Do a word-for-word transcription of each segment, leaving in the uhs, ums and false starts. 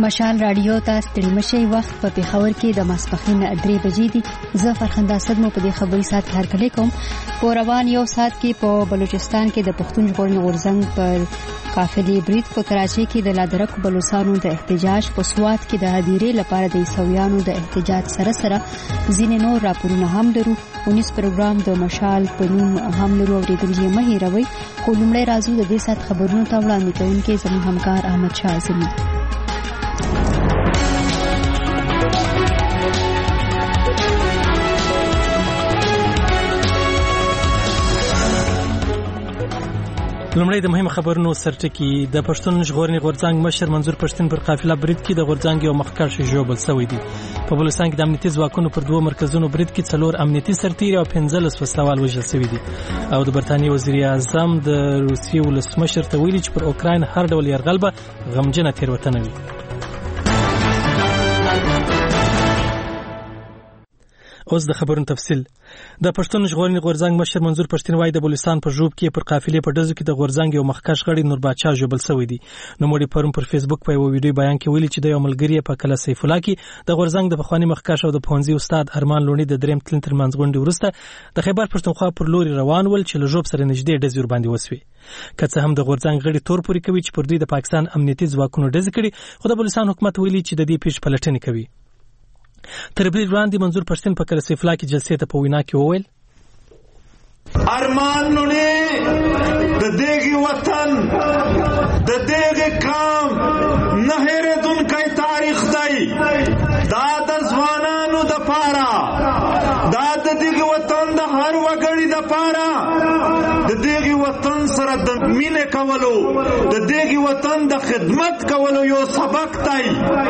مشال رادیو ته ستړي مشي وخت په پیښور کې د ماسپښین درې بجې دي. زه فرخنده صدمو په دې خبري سات هر کله کوم. په روان یو سات کې په بلوچستان کې د پښتون ژغورنې غورځنګ پر قافلې برید په کراچۍ کې د لادرک بلوچستانو د احتجاج په سوات کې د هدیرې لپاره د عیسویانو د احتجاج سره سره ځینې نور راپورونه هم لرو. ونیس پروګرام د مشال په نوم هم لرو. اوریدونکو مه هېروئ. خو لومړی راځو د دې سات خبرونو ته وړاندې کوونکی زموږ همکار احمد شاه اعظمي. لومړی د مهمه خبرونو سرټکی. د پښتون ژغورنې غورځنګ مشر منظور پښتون پر قافله برید کې د غورځنګ یو مخکښ ژوبل شوی دی. په بلوچستان کې د امنیتي ځواکونو پر دوه مرکزونو برید کې څلور امنیتي سرتیري او پنځلس وسلوال وژل شوي دي. او د برتانیې وزیر اعظم د روسیې ولسمشر ته ویلي چې پر اوکراین هر ډول یرغل به غمجنه تېروتنه وي. اوس د خبرونو تفصیل. د پښتون ژغورنې غورځنګ مشر منظور پښتون وايي د بلوچستان په ژوب کې پر قافلې په ډزو کې د غورځنګ یو مخکښ غړی نور باچا ژوبل شوی دی. نو مړي پرون پر فیسبوک په یو ویډیو بیان کې ویلي چې د یو ملګری په کله سیف الله کې د غورځنګ د پخوانی مخکښ او د پونځي استاد ارمان لونی د دریم تلن ترمنځ غونډې وروسته د خیبر پښتونخوا پر لوري روان ول چې له ژوب سره نږدې ډزې ور باندې وسوي. که څه هم د غورځنګ غړي تور پوري کوي چې پر دوی د پاکستان امنیتي ځواکونو ډزې کړي، خو د بلوچستان حکومت ویلي چې د دې پیښې پلټنې کوي. تر برید وړاندې منظور پښتون په کله سیف الله کې جلسې ته په وینا کې وویل ارمان لونی د دېږي وطن د دېږي قام نه هېرېدونکی تاریخ دی. دا د ځوانانو دپاره، دا د دېږي وطن د هر وګړي دپاره د دېږي وطن سره د مینې کولو، د دېږي وطن د خدمت کولو یو سبق دی.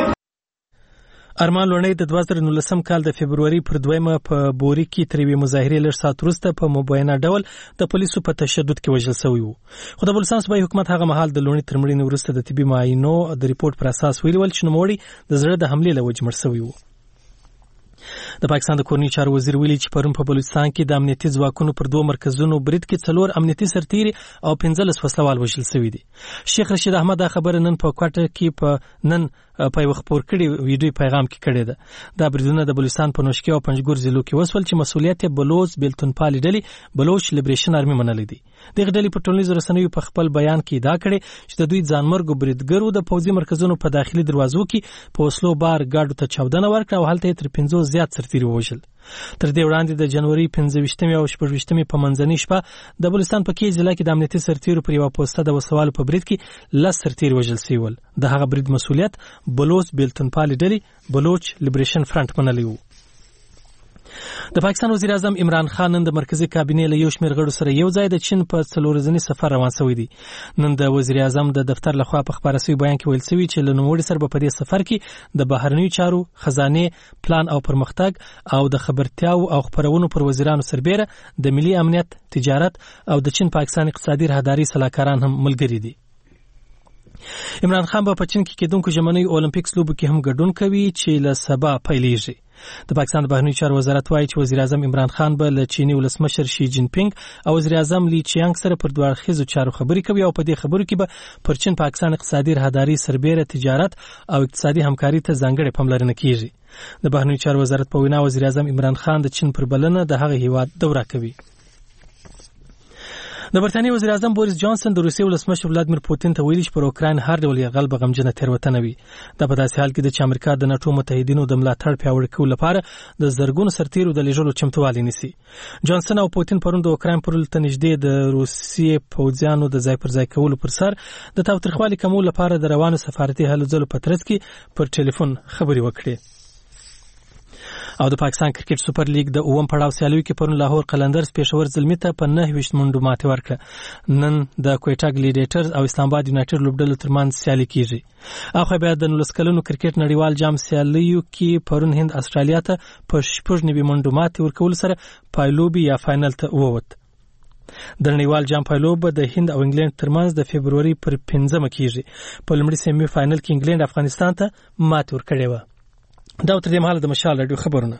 ارمان لونی د دوه زره نولسم کال د فبروري پر دویمه په بوري کې تر یوې مظاهرې لږ ساعت وروسته په مبینه ډول د پولیسو په تشدد کې وژل شوی و. خو د بلوچستان صوبایي حکومت هغه مهال د لونی تر مړینې وروسته د طبي معاینو د ریپورت پر اساس ویلي ول چې نوموړی د زړه د حملې له وجې مړ شوی و. د پاکستان د کورنۍ چارو وزیر ویلي چې پرون په بلوچستان کې د امنیتي ځواکونو پر دوه مرکزونو برید کې څلور امنیتي سرتیري او پنځلس وسلوال وژل شوي دي. شیخ رشید احمد دا خبره نن په کوټه کې په نن په یو خبر کړي ویډیو پیغام کې کړی ده. دا بریدونه د بلوچستان په نوشکی او پنجګور ضلعو کې وسول چې مسؤلیت یې بلوچ بیلتونپالي ډلې بلوچ لیبریشن آرمي منلې دي. دغه ډلې په ټولنیزو رسنیو په خپل بیان کې ادعا کړې چې د دوی ځانمرګو بریدګرو د پوځي مرکزونو په داخلي دروازو کې په وسلو بار ګاډو ته چاودنه ورکړه او هلته یې تر پنځوس زیات سرتیري ووژل. تر دې وړاندې د جنوري پنځه ویشتمې او شپږ ویشتمې په منځنۍ شپه د بلوچستان په کې ضلع کې د امنیتي سرتیرو پر یوه پوسته د وسلوالو په برید کې لس سرتیري وژل شوي ول. د هغه برید مسؤلیت بلوچ بیلتونپالي ډلې بلوچ لیبریشن فرنټ منلی و. د پاکستان وزیر اعظم عمران خان نن د مرکزی کابینې له یو شمېر غړو سره یو ځای د چین په څلور ورځني سفر روان شوی دی. نن د وزیر اعظم د دفتر لخوا په خپاره شوي بیان کې ویل شوي چې له نوموړي سره به په دې سفر کې د بهرنیو چارو، خزانې، پلان او پرمختګ او د خبرتیاو او خپرونو پر وزیرانو سربیره د ملي امنیت، تجارت او د چین پاکستان اقتصادي راهداري سلاکاران هم ملګري دي. عمران خان به په چین کې کېدونکو ژمنیو اولمپیکس لوبو کې هم ګډون کوي چې له سبا پیلیږي. د پاکستان د بهرنیو چارو وزارت وایي چې وزیر اعظم عمران خان به له چینی ولسمشر شي جین پینګ او وزیر اعظم لی چیانګ سره پر دوه اړخیزو چارو خبرې کوي او په دې خبرو کې به پر چین پاکستان اقتصادي راهداري سربیره تجارت او اقتصادي همکاري ته ځانګړې پاملرنه کیږي. د بهرنیو چارو وزارت په وینا وزیر اعظم عمران خان د چین پر بلنه د هغه هیواد دوره کوي. د برتانیې وزیر اعظم بوریس جانسن د روسیې ولسمشر ولادیمیر پوتین ته ویلي چې پر اوکراین هر ډول یرغل به غمجنه تېروتنه وي. دا په داسې حال کې ده چې امریکا د ناټو متحدینو د ملاتړ پیاوړي کولو لپاره د زرګونو سرتیرو د لیږلو چمتووالی نیسي. جانسن او پوتین پرون د اوکراین پر ولته نږدې د روسیې پوځیانو د ځای پر ځای کولو پر سر د تاوتریخوالي کمولو لپاره د روانو سفارتي هلو ځلو په ترڅ کې پر ټلیفون خبرې وکړې. او د پاکستان کرکټ سوپر لیګ د اووم پړاو سیالیو کې پرون لاهور قلندرز پېښور زلمي ته په نهه ویشت منډو ماتې ورکړه. نن د کویټا ګلیډیټرز او اسلام آباد یونایټډ لوبډلو ترمنځ سیالي کیږي. اخو بیا د نولس کلنو کرکټ نړیوال جام سیالیو کې پرون هند استرالیا ته په شپږ نوي منډو ماتې ورکول سره پایلوبي یا فائنل ته ووت. د نړیوال جام پایلوب د هند او انګلند ترمنځ د فبروري پر پنځمه کیږي. په لومړي سیمي فائنل کې انګلند افغانستان ته ماتې ورکړې وه. دا تر دې مهاله د مشال رادیو خبرونه.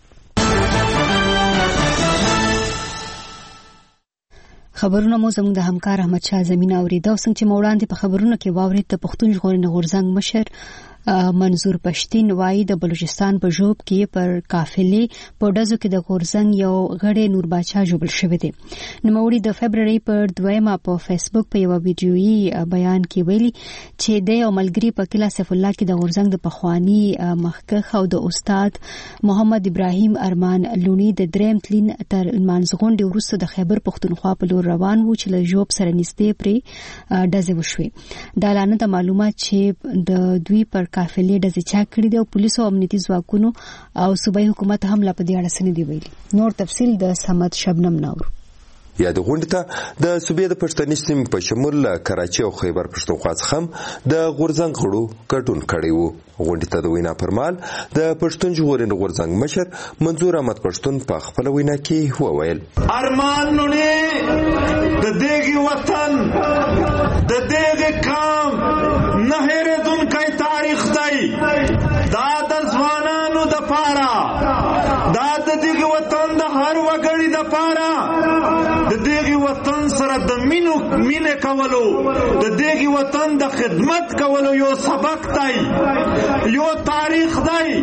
خبرونه مو زموږ د همکار احمد شاه زمینه اورېده. او څنګه چې مو وړاندې په خبرونو کې واورید د پښتون ژغورنې غورځنګ مشر منظور پښتين وایي د بلوچستان په جوب کې پر قافلې په ډزو کې د غورزنګ یو غړی نور باچا جوړ شوی دی. نوموړي د February پر دویمه په فیسبوک په یو ویډیويي بیان کې ویلي چې د یو ملګری په کلا سیف الله کې د غورزنګ د پخوانی مخکخ او د استاد محمد ابراهیم ارمان لونی د دریم تلین تر مانځغونډي وروسته د خیبر پختونخوا په لور روان وو چې له جوب سره نږدې پرې ډزې وشوې. دا اعلان د معلومات چې د دوی پر قافلې ډزې چا کړې دي او پولیسو او امنیتي ځواکونو او صوبایي حکومت هم لا په دې اړه څه نه دی ویلي. نور تفصیل د سمد شبنم نور. یا د غونډې ته د صوبې د پښتني سیمې په شمول کراچي او خیبر پښتونخوا څخه د غورزنګ غړو ګډون کړی وو. غونډې ته د وینا پر مهال د پښتون ژغورنې غورزنګ مشر منظور احمد پښتون په خپل وینا کې وویل: ارمان نونی د دېګي وطن د دېګي قام نه هېرېدونکی تاریخ دی. دا د ځوانانو د پاره، دا د دېګي وطن د هر وګړي د پاره د دېګي وطن سره د مینو مینې کولو، د دېګي وطن د خدمت کولو یو سبق دی، یو تاریخ دی.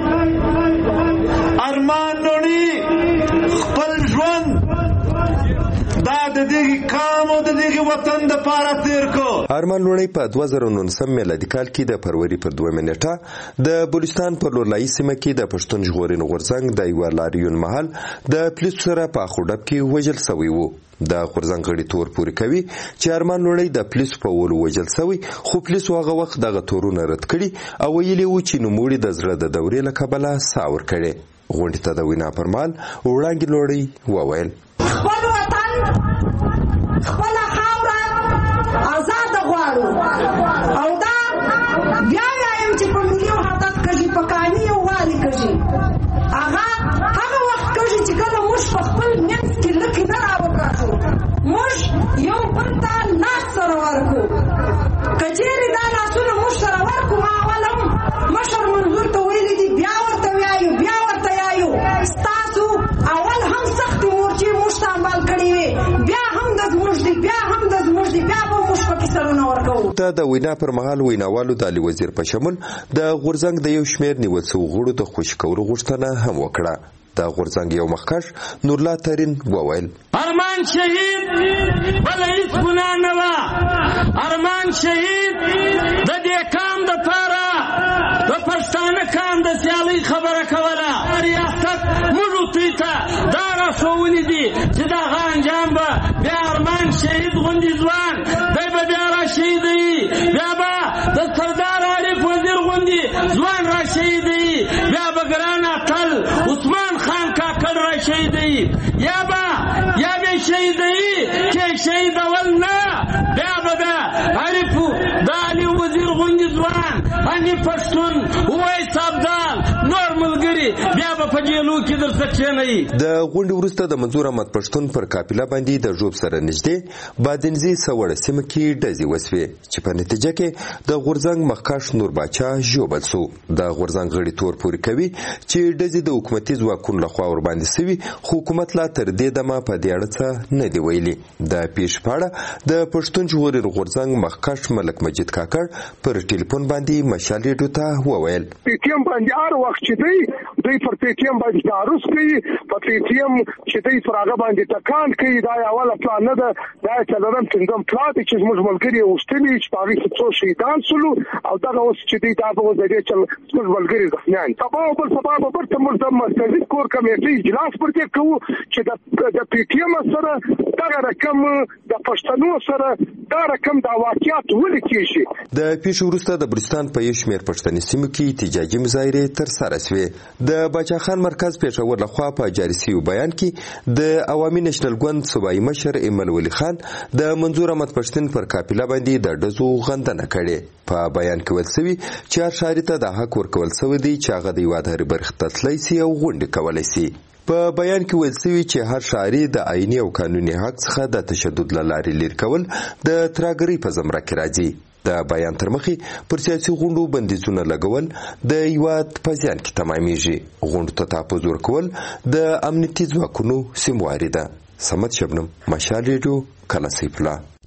ارمان نونی خپل ژوند دا د دېګي قام او د دېګي وطن د پاره تیر کو. ارمان لوڼی په دوه زره نولسم میلادي کال کې د فروری پر دویمه نیټه د بلوچستان پر لورلایي سیمه کې د پښتون ژغورنې غورزنګ د یوه لاریون مهال د پولیسو سره په اخوډب کې وژل شوی وو. د غورزنګ غړي تور پورې کوي چې ارمان لوڼی د پولیسو په ولو وژل شوی، خو پولیسو هغه وخت دغه تورونه رد کړي او ویلي وو چې نوموړي د زړه د دورې له کبله ساه ورکړې. غونډې ته د وینا پر مهال وړانګې لوڼی وویل: خپل وطن خپله خاوره آزاده غواړو او دا بیا وایم چې په ملي وحدت کښې په قانون یووالي کښې هغه هغه وخت کښې چې کله موږ په خپل منځ کې لکې نه راوکړو، موږ یو بل ته لاس سره ورکړو. که چېرې دا لاسونه موږ سره ورکړو، ما اول هم مشر منظور ته ویلي دي، بیا ورته وایو بیا ورته وایو ستاسو اول هم سختې مورچې موږ ته عمل کړې وې، بیا هم د زموږ دي بیا هم د زموږ دي بیا به موږ پکې سرونه ورکوو. ته د وینا پر مهال ویناوالو د علي وزیر په شمول د غورزنګ د یو شمېر نیول شوو غړو د خوشي کولو غوښتنه هم وکړه. د غورزنګ یو مخکښ نورلا ترین وویل: ارمان شهید بل هیڅ ګناه نه وه. ارمان شهید د دې قام دپاره د پښتانه قام د سیالۍ خبره کوله. ریاست موږ دوی ته دا راښوولي دي چې دغه انجام به بیا ارمان شهید غوندې ځوان دی به بیا راشهیدوي، بیا به د سردار عارف وزیر غوندې ځوان راشهیدوي، بیا به ګران اتل عثمان خان کاکړ راشهیدوي، یا به یا به شهیدوي چې شهید اول نه، بیا به د عارف د علي وزیر غوندې ځوان حنیف پښتون اویس ابدال نور ملګري بیا به په جیلو کې درته کښېنوي. د غونډې وروسته د منظور احمد پښتون پر قافله باندې د ژوب سره نږدې بادنزي سوړه سیمه کې ډزې وسوې چې په نتیجه کې د غورزنګ مخکښ نور باچا ژوبل سو. د غورزنګ غړي تور پورې کوي چې ډزې د حکومتي ځواکونو لخوا ورباندې سوي، خو حکومت لا تر دې دمه په دې اړه څه نه دی ویلي. د پیښې په اړه د پښتون ژغورنې غورزنګ مخکښ ملک مجید کاکړ پر ټلیفون باندې مشال ریډیو ته وویل: پی ټی ایم باندې هر وخت چې دی دوی پر پی ټی ایم باندې تعرض کوي، په پی ټی ایم چې دوی پر هغه باندې ټکان کوي. دا اوله پلان نه ده، دا څلورم پنځم پلان دی چې زموږ ملګري یې غوښتلي چې په هغې کې څو شهیدان سولو او دغه اوس چې دوی دا په وضعیت چې زموږ ملګري زخمیان. سبا او بل سبا به بیرته موږ د مرکزي کور کمیټې اجلاس پر دې کوو چې د پی ټی ایم سره دغه رقم د پښتنو سره دا رقم د واقعیت ولې کېږي. د پیښې وروسته د بلوچستان په یو شمېر پښتني سیمو کې احتجاجي مظاهرې ترسره شوې. د باچا خان مرکز پېښور لخوا په جاري شوي بیان کې د عوامي نېشنل ګوند صوبایي مشر ایمل ولی خان د منظور احمد پښتون پر قافله باندې د ډزو غندنه کړې. په بیان کې ویل شوي چې هر ښاري ته د حق ورکول شوی دی چې هغه د هېواد هرې برخې ته تللی سي او غونډې کولی سي. په بیان کې ویل شوي چې هر ښاري د آئیني او قانوني حق څخه د تشدد له لارې لرې کول د ترهګرۍ په زمره کې راځي. د بیان تر مخې پر سیاسي غونډو بندیزونه لګول د هېواد په زیان کې تمامیږي. غونډو ته تحفظ ورکول د امنیتي ځواکونو سمواري ده. سمت شبنم، مشال ریډیو، کلا سیف الله.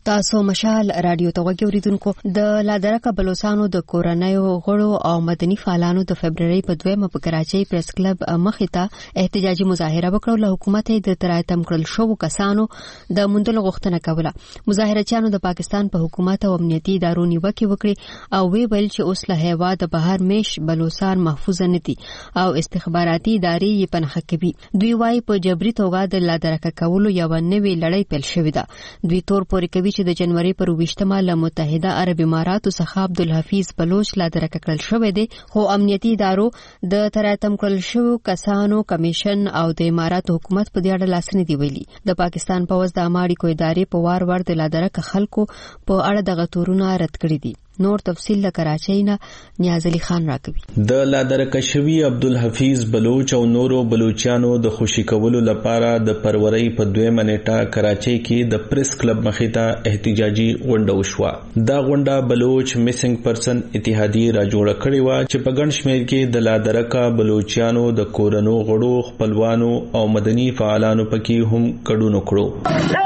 تاسو مشال رادیو ته وګوریدونکو د لادرکه بلوچستانو د کورنیو غړو او مدني فعالانو د February په دویمه په کراچۍ پریس کلب مخې ته احتجاجي مظاهره وکړه. له حکومت د ترایتم کړل شو کسانو د موندلو غوښتنه کوله. مظاهرچیانو د پاکستان په حکومت او امنیتي ادارو نیوکه وکړه او وی ویل چې اوس له هوا د بهر میش بلوچستان محفوظ نه دي او استخباراتي ادارې یې پنهخ کوي. دوی وايي په جبري توګه د لادرکه کولو یو نوې لړۍ پیل شوې ده. دوی تور پورې کوي چې د جنوري پر ویشتمه له متحده عرب اماراتو څخه عبدالحفیظ بلوچ لادرکه کړل شوی دی، خو امنیتي ادارو د تراتم کړل شو کسانو کمیشن او د اماراتو حکومت په دې اړه لاس نه دی ویلي. د پاکستان پوځ د اماړي کو ادارې په وار ور د لادرکه خلکو په اړه د غتورونه رد کړی دي. نور تفصیل له کراچۍ نه نیاز علي خان راکوي. د لادرکه شوی عبدالحفیظ بلوچ او نورو بلوچانو د خوشی کولو لپاره د فروری په دویمه نیټه کراچۍ کې د پریس کلب مخې ته احتجاجي غونډه وشوه. دا غونډه بلوچ میسنګ پرسن اتحادیه را جوړه کړې و چې په ګڼ شمېر کې د لادرکه بلوچانو د کورنو غړو، خپلوانو او مدني فعالانو پکې هم ګډون وکړو.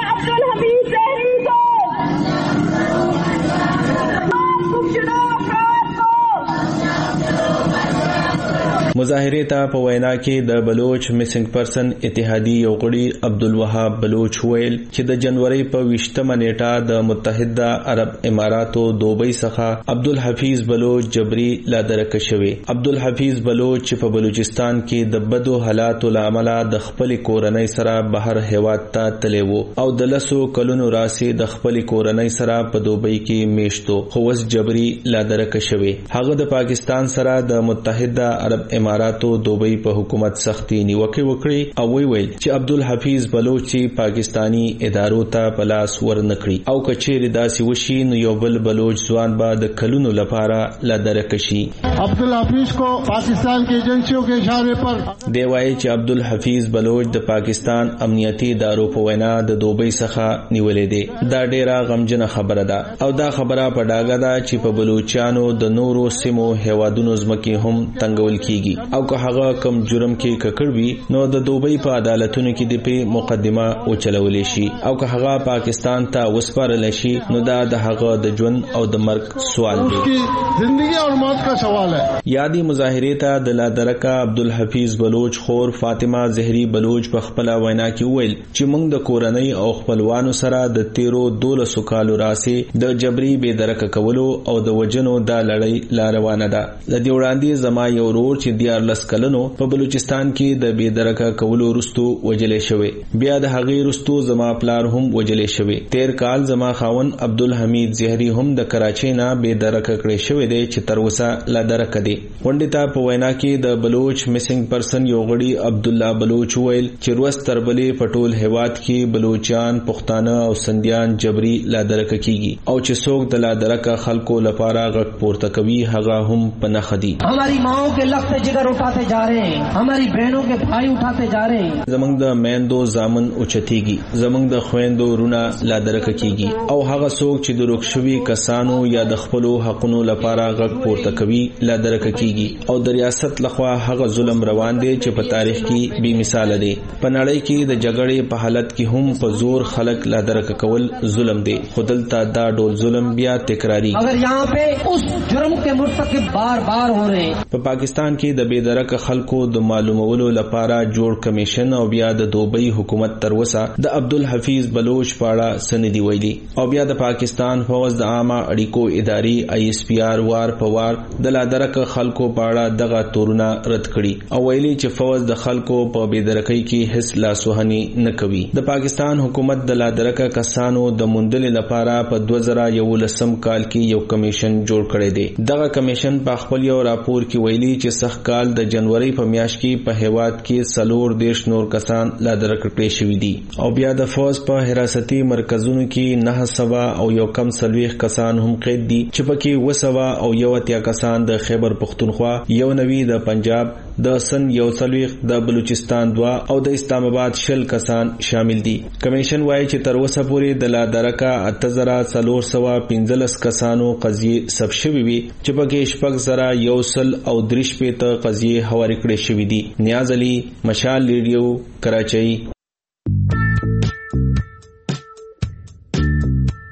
مظاهره ته په وینا کې د بلوچ میسنګ پرسن اتحادیه یو غړي عبدالوهاب بلوچ ویل چې د جنوري په ویشتمه نیټه د متحده عرب اماراتو دوبۍ څخه عبدالحفیظ بلوچ جبري لادرکه شوی. عبدالحفیظ بلوچ چې په بلوچستان کې د بدو حالاتو لامل د خپل کورنۍ سره بهر هیواد ته تللی وو او د لسو کلونو راسي د خپل کورنۍ سره په دوبۍ کې میشتو، خو وس جبري لادرکه شوی. هغه د پاکستان سره د متحده عرب اماراتو دوبۍ په حکومت سختي نیوکه وکړي او وی ویل چې عبدالحفیظ بلوچ پاکستانی ادارو ته پلاس ورنکړي او کچېر داسې وشي نو یو بل بلوچ ځوان به د کلونو لپاره لادرکه شي. عبدالحفیظ کو پاکستان کی ایجنسیوں کے اشارے پر دی وایي چې عبدالحفیظ بلوچ د پاکستان امنیتي ادارو په وینا د دوبۍ څخه نیولې دي. دا ډیره غمجنه خبره ده او دا خبره په ډاګه ده چې په بلوچانو د نورو سیمو هوادونو ځمکې هم تنګول کیږي او که هغه کم جرم کې ککړ وي نو د دوبۍ په عدالتونو کې د په مقدمه او چلولې شي او که هغه پاکستان ته وسپارل شي نو دا د هغه د ژوند او د مرګ سوال دی، زندگی او موت کا سوال ہے. یادی مظاهره ته د لادرکه عبدالحفیظ بلوچ خور فاطمه زهری بلوچ په خپل وینا کې ویل چې موږ د کورنۍ او خپلوانو سره د تیرو دولسو کالو راسي د جبري بے درکه کولو او د وجنو د لړۍ لاروانه ده. د دې وړاندې زما یو ورور چې دیار لس کلنو په بلوچستان کې د بے درکه کولو رستو وجلې شوی، بیا د هغې رستو زما پلار هم وجلې شوی. تیر کال زما خاون عبدالحمید زهری هم د کراچۍ نه بے درکه کړی شوی دی چې تر اوسه لادرکه دی. غونډې ته په وینا کې د بلوچ میسنګ پرسن یو غړي عبدالله بلوچ ویل چې روز تر بلې په ټول هیواد کې بلوچان، پښتانه او سندیان جبري لادرکه کیږي او چې څوک د لادرکه خلکو لپاره غږ پورته کوي هغه هم په نښه دي. हमारी माओ के लख्त जिगर उठाते जा रहे हैं, हमारी बहनों के भाई उठाते जा रहे हैं. زمنګ د میندو زامن اوچتيږي، زمنګ د خويندو رونه لادرکه کیږي او هغه څوک چې د روښوي کسانو یا د خپل حقونو لپاره غږ پورته کوي لادرکه کیږي او د ریاست لخوا هغه ظلم روان دي چې په تاریخ کې بے مثال دي. په نړۍ کې د جګړې په حالت کې هم په زور خلک لادرکه کول ظلم دي، خودلته دا ډول ظلم بیا تکراری. اگر یہاں پہ اس جرم کے مرتکب بار بار ہو رہے ہیں. په پاکستان کې د بے درکه خلکو د معلومولو لپاره جوړ کمیشن او بیا د دوبۍ حکومت تر وسه د عبدالحفیظ بلوچ پاړه سندي ویلي او بیا د پاکستان فوج د عامه اړیکو ادارې آی ایس پی آر وار په وار د لادرکه خلکو پاړه دغه تورونه رد کړي او ویلي چې فوج د خلکو په بے درکۍ کې هیڅ لاسوهني نه کوي. د پاکستان حکومت د لادرکه کسانو د موندل لپاره په دوه زره یولسم کال کې یو کمیشن جوړ کړی دی. دغه کمیشن په خپل یو راپور کې ویلي چې سخت کال د جنوري په میاشت کې په هیواد کې سلور دیش نور کسان لادرکه کړي شوی دي او بیا د فوج په حراستي مرکزونو کې نه سوا او یو کم سلويخ کسان هم قید دي چې پکې وسوا او یو اتیا کسان د خیبر پختونخوا، یو نوی د پنجاب، د سن یو سلويخ د بلوچستان دوا او د اسلام آباد شل کسان شامل دي. کمیشن وايي چې تر اوسه پورې د لادرکه اتزرا سلور سوا پنځلس کسانو قضیه ثبت شوی وي چې پکې شپږ زره یو سل او دریش په قضیه حواله کړې شوې دي. نیاز علي، مشال ریډیو، کراچۍ.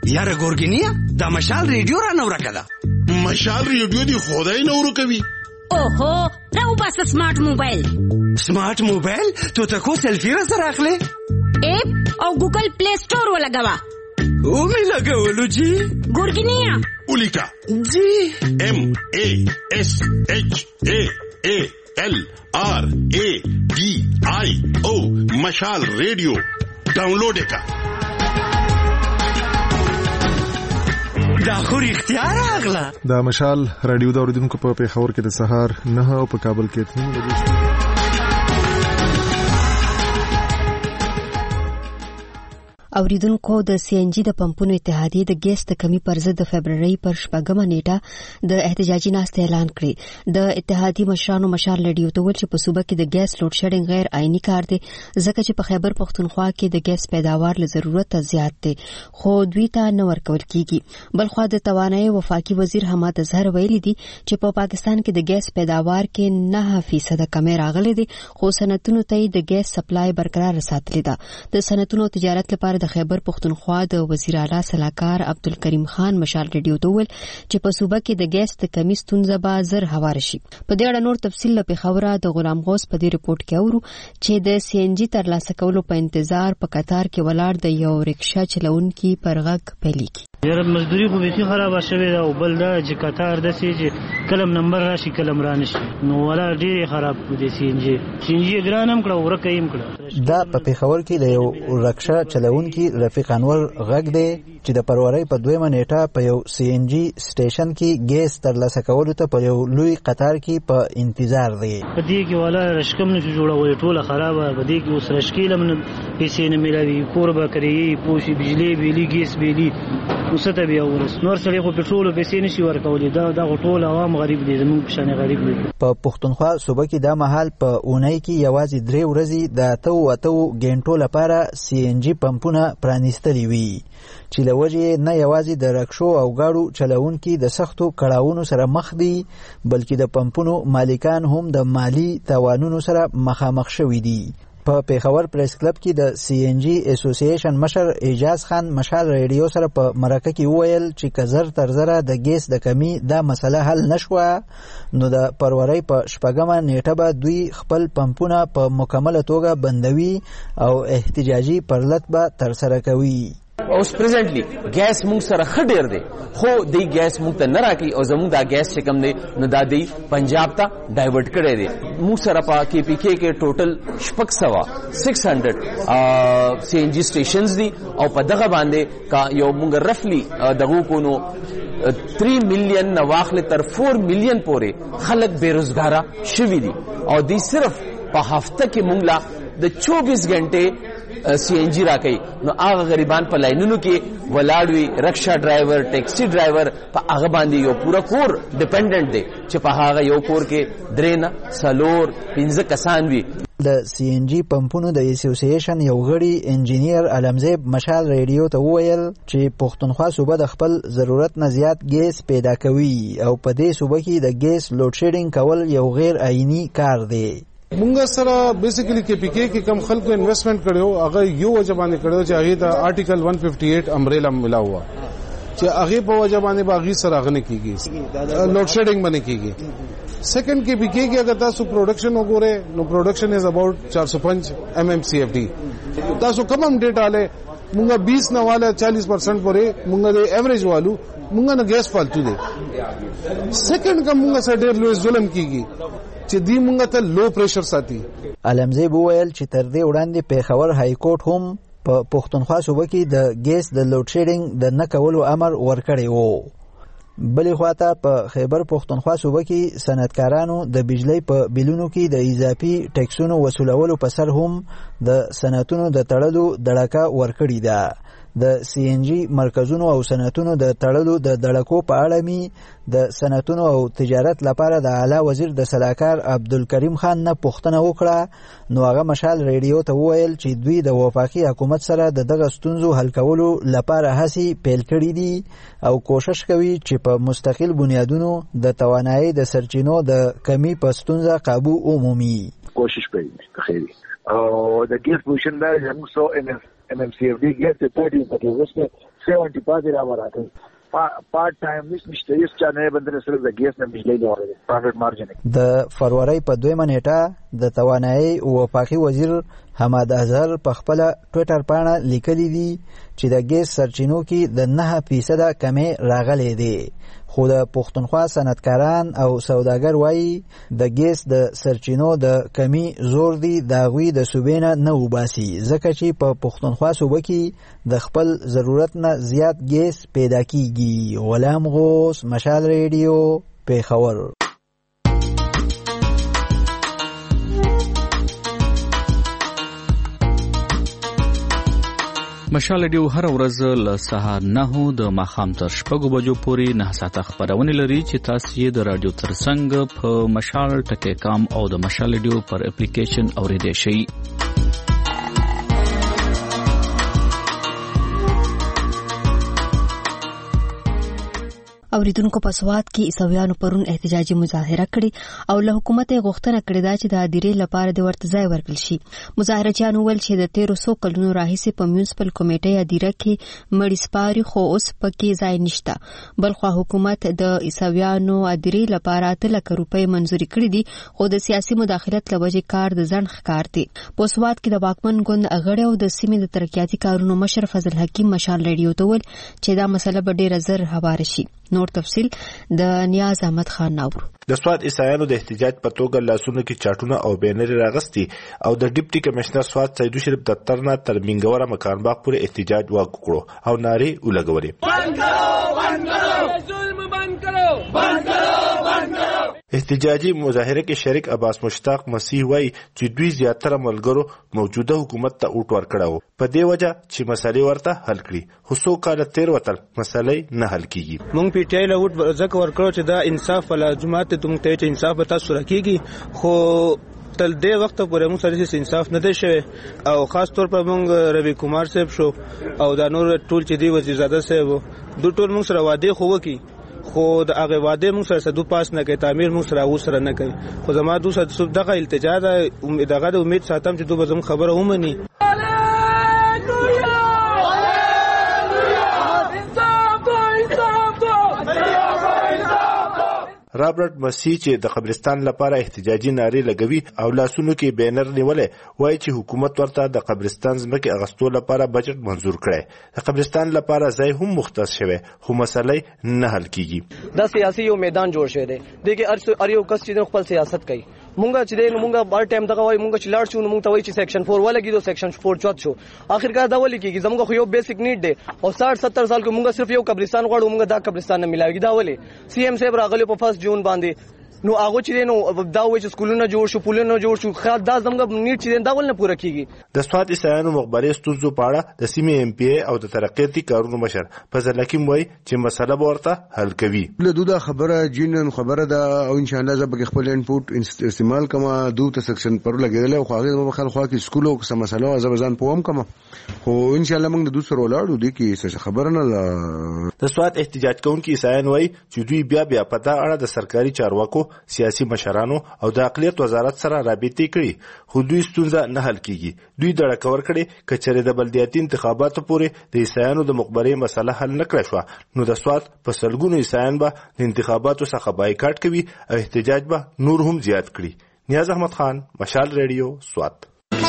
یاره ګورګینیا دا مشال ریډیو را نو راکدا مشال ریډیو دی خدای نو ورکوي اوهو راو بس سمارټ موبایل سمارټ موبایل ته تکو سلفي را سره اخلي اپ او ګوګل پلی سٹور ولګوا او می لګولو جی ګورګینیا اولیکا جی ام ا اس اچ ا ا ال آر ا डी आई او مشال ریډیو ډاونلوډ کا دا خو اختیار اغلا دا مشال رادیو دا اوریدونکو په پیښور کې د سهار نه او په کابل کې اته بجې اوریدونکو د سی ان جی د پمپونو اتحادیه د ګیس د کمی پر ضد د فبرवरी پر شپږمه نیټه د احتجاجي ناستې اعلان کړی د اتحادیه مشرانو مشال رادیو ته ویل چې په صوبه کې د ګیس لوډ شیډینګ غیر آئینی کار دی ځکه چې په خیبر پختونخوا کې د ګیس پیداوار له ضرورت زیات دی خو دوی ته نه ورکول کیږي بلخو د توانایي وفاقي وزیر حماد اظهر ویلي دي چې په پا پاکستان کې د ګیس پیداوار کې نه فیصد کمی راغلي دي خو صنعتونو ته د ګیس سپلای برقرار ساتلې ده د صنعتونو تجارت لپاره د خیبر پختونخوا د وزیر اعلی صلاحکار عبدالکریم خان مشال رادیو ته ویل چې په صوبه کې د ګیس د کمی ستونزه به زر هوار شي په دې اړه نور تفصیل له پیښوره د غلام غوث په دې رپورت کې اورو چې د سی ان جی ترلاسه کولو په انتظار په قطار کې ولاړ د یو رکشا چلونکي پر غږ پیلیږي یاره مزدوري خو به خراب شوی دا او بل دا چې قطار د سي چې کلم نمبر راشي کلم رانشي نو ولا ډیر خراب دي سی ان جی سی ان جی ګرانم کړه ورکه يم کړه دا په پیښور کې د یو رکشا چلونکي رفیق انور غږ دی چې د فروری په دویمه نیټه په یو سی ان جی سټیشن کې ګیس ترلاسه کولو ته په یو لوی قطار کې په انتظار دی په دې کې ولا رشکم نه جوړوي ټوله خرابه په دې کې اوس رشکیلم نه پیسې نه ملوي کوربه کوي پوشي بجلی بیلی ګیس بیلی وسته بیا ورس نور سړي خو پټرول پیسې نشي ورکولې دا د ټول عوام غریب دي زموږ شان غریب دي په پښتونخوا صوبه کې دا مهال په اونۍ کې یوازې درې ورځې د اتو اتو غنټو لپاره سی ان جی پمپونه پرانیستلي وي چې لوجه نه یوازې د رکشو او گاډو چلونکي د سختو کړهونو سره مخ دي بلکې د پمپونو مالکان هم د مالی تاوانونو سره مخامخ شوي دي په پیښور پریس کلب کې د سی ان جی اسوسییشن مشر اعجاز خان مشال ریډیو سره په مرکه کې وویل چې کزر تر زره د ګیس د کمی دا مسله حل نشوه نو د فروری په شپږمه نیټه به دوی خپل پمپونه په مکمله توګه بندوي او احتجاجي پرلط به ترسره کوي اوس پریزنټلی ګیس مونږ سره خډیر دی خو دی ګیس مونږ ته نه راکړي او زمونږ دا ګیس چې کم دی نو دا دی پنجاب ته ډایورټ کړی دی مونږ سره په کې پی کې کې ټوټل شپږ سوه سکس هنډرډ سی ان جی سټیشنز دي او په دغه باندې کا یو مونږ رفلی دغه کو نو تھری ملین نه واخلې تر فور ملین پورې خلک بیروزګاره شوي دي او دی صرف په هفته کې مونږ لا د چوبیس غنټې سی ان جی راکې نو هغه غریبان په لاینونو کې ولاړوي رکشا ډرایور ټیکسي ډرایور په هغه باندې یو پورا کور ډیپندنٹ دی چې په هغه یو کور کې درې نه سلور پنځه کسان وي د سی ان جی پمپونو د اسوسییشن یو غړي انجینیر علمزیب مشال ریډیو ته وویل چې پښتونخوا صوبه د خپل ضرورت نه زیات ګیس پیدا کوي او په دې صوبه کې د ګیس لوډ شیډینګ کول یو غیر آئینی کار دی مونږ سره بیسیکلی کې پی کې کې کم خلکو انویسټمنٹ کړو هغه یو وجبانه کړو چې هغه د آرټیکل ون ففٹی ایٹ امبریلا ملا ہوا چې هغه په وجبانه باغی سره غنه کیږي لوډ شیډینګ باندې کیږي سیکنڈ کې پی کې کې اگر تاسو پروډکشن وګوره نو پروډکشن از اباؤٹ چار سو پانچ ایم ایم سی ایف ډی تاسو کم هم ډیټا له مونږه بیس نه والا چالیس پرسنٹ پورې مونږه د ایوریج والو مونږه نه ګیس فالتو دي سیکنڈ کا مونږه سره ډیر لوی ظلم کیږي چې دی مونږ ته لو پریشر ساتي علمزیب وویل چې تر دې وړاندې پیښور های کورټ هم په پښتونخوا صوبه کې د ګیس د لوډ شیډینګ د نه کولو امر ورکړی وو بلې خواته په خیبر پښتونخوا صوبه کې صنعتکارانو د بجلی په بیلونو کې د اضافي ټیکسونو وصولولو په سر هم د صنعتونو د تړلو دړکه ورکړې ده د سی ان جی مرکزونو او صنعتونو د تړلو د دړکو په اړه می د صنعتونو او تجارت لپاره د اعلی وزیر د صلاحکار عبدالکریم خان نه پوښتنه وکړه نو هغه مشال ریډیو ته وویل چې دوی د وفاقي حکومت سره د دغه ستونزو حل کولو لپاره هڅې پیل کړي دي او کوشش کوي چې په مستقل بنیادونو د توانایي د سرچینو د کمی په ستونزه قابو ومومي کوشش کوي خیری او د ګیس پوزیشن دا زموږ سو ان ایم سی اف ډی ګیس ته پاتې پاتې وسته सेवेंटी پاتې را وراته پارت ټایم نشته هیڅ چا نه بندره سره د ګیس نه بجلی لوري پرایویټ مارجن. د فروری په دویمه نیټه د توانایي او پاکي وزیر حماد اظهر په خپل ټوئیټر باندې لیکلي دي چې د ګیس سرچینو کې د نه فیصد کمی راغلي دي، خو د پښتونخوا صنعتکاران او سوداګر وایي د ګیس د سرچینو د کمی زور دی د غوی د صوبې نه وباسي، ځکه چې په پښتونخوا صوبه کې د خپل ضرورت نه زیات ګیس پیدا کیږي. غلام غوث، مشال ریډیو، پیښور. مشال ریډیو هر ورځ له سهار نهو د ماښام تر شپږو بجو پورې نه ساعته خبرونه لري چې تاسو یې د رادیو ترڅنګ په مشال ټکی کام او د مشال ریډیو پر اپلیکیشن اوریدئ شئ. اوریدونکو په سوات کې عیسویانو پرون احتجاجي مظاهره کړې او له حکومت غوښتنه کړې ده چې د هدیرې لپاره د ورته ځای ورکړل شي. مظاهرچیانو ویل چې د تیرو څو کلونو راهیسې په میونسپل کمیټې هدیره کې مړي سپاري خو اوس پکې ځای نشته. بلخوا حکومت د عیسویانو هدیرې لپاره اته لکه روپۍ منزوري کړې دي، خو د سیاسي مداخلت له وجې کار د ځنډ ښکار دی. په سوات کې د واکمن ګوند غړي او د سیمې د ترقیاتي کارونو مشر فضل حکیم مشال ریډیو ته ویل چې دا مسله به ډېره زر هواره شي. نور تفصیل د نیاز احمد خان ناور. د سوات عیسایانو د احتجاج په توګه لاسونو کې چاټونه او بینر راغستي او د ډیپټي کمشنر سوات سیدو شریف دفتر نه تر منګوره مکان باغ پورې احتجاج وکړو او نارې ولګولې. بند کړو بند کړو ظلم بند کړو بند کړو بند کړو. احتجاجي مظاهره کې شریک عباس مشتاق مسیح وایي چې دوی زیاتره ملګرو موجوده حکومت ته اوټ ورکړو په دې وجه چې مسلې ورته حل کړي، خو څو کاله تیر وتل مسلې نه حل کیږي. مونږ پی ټی آی له اوټ ځکه ورکړو چې دا انصاف ولا جماعت ته ته چې انصاف به تاسو راکېږي، خو تل دې وخت پورې موږ سره هیڅ انصاف نه دی شوی او خاص طور په موږ روي کمار صاحب شو او دا نور ټول چې دی وزیرزاده صاحب دوی ټول موږ سره وعده خو وکي، خو د هغه وعده موږ سره سدو پاس نه کوي، تعمیر موږ سره و سره نه کوي. خو زما دوسه دغه التجا ده، دغه د امید ساتم چې دوی به زموږ خبره ومني. رابرټ مسیح چې د قبرستان لپاره احتجاجي نارې لګوي او لاسونو کې بینر نیولې وایي چې حکومت ورته د قبرستان ځمکې اغستو لپاره بجټ منظور کړی. د قبرستان لپاره ځای هم مختص شوی خو مسلې نه حل کیږي. دا سیاسي یو میدان جوړ شوی دی دغه ار یو کس چې خپل سیاست کوي. مونږ چې دی مونږ بار ټایم دغه وای مونږ چې لاړ شو مونږ ته وای چې سیکشن فور ولګي دو سیکشن فور چوت شو. اخرکار دا ولي کیږي زموږ خو یو بیسیک نیډ دی او ساठ ستر سال کې مونږ صرف یو قبرستان غواړو، مونږ دا قبرستان نه ملایږي. دا ولي سی ایم صاحب راغلی په فرست جون باندې نو هغه چې نو دا وایي چې سکولونه جوړ شو پولونه جوړ شو، خاص دا زموږ نیډ چې دا ول نه پوره کیږي. د سوات عیسایانو مخبري ستونزو په اړه د سیمې ایم پی ای او د ترقیاتي کارونو مشر فضل حکیم وایي چې مسله به ورته حل کوي. له دوه خبره جنن خبره ده او ان شاء الله زه به خپل انپوټ استعمال کوم دوه ته سیکشن پر لګیدل او هغه به خلک خو کې سکول او څه مسله او ځان پوم کوم، خو ان شاء الله موږ د دوه سره ولاړو دي کې څه خبره نه. د سوات احتجاج کوونکي عیسایان وایي چې دوی بیا بیا په دا اړه د سرکاري چارواکو سیاسي مشرانو او د اقلیت وزارت سره رابطې کړي، خو دوی ستونزه نه حل کیږي. دوی د ډکور کړي کچره د بلدیاتي انتخاباتو پورې د عیسایانو د مقبره مسله حل نه کړې شو نو د سوات په سلګونو عیسایان به د انتخاباتو څخه بایکاټ کوي او احتجاج به نور هم زیات کړي. نیاز احمد خان، مشال ریډیو، سوات.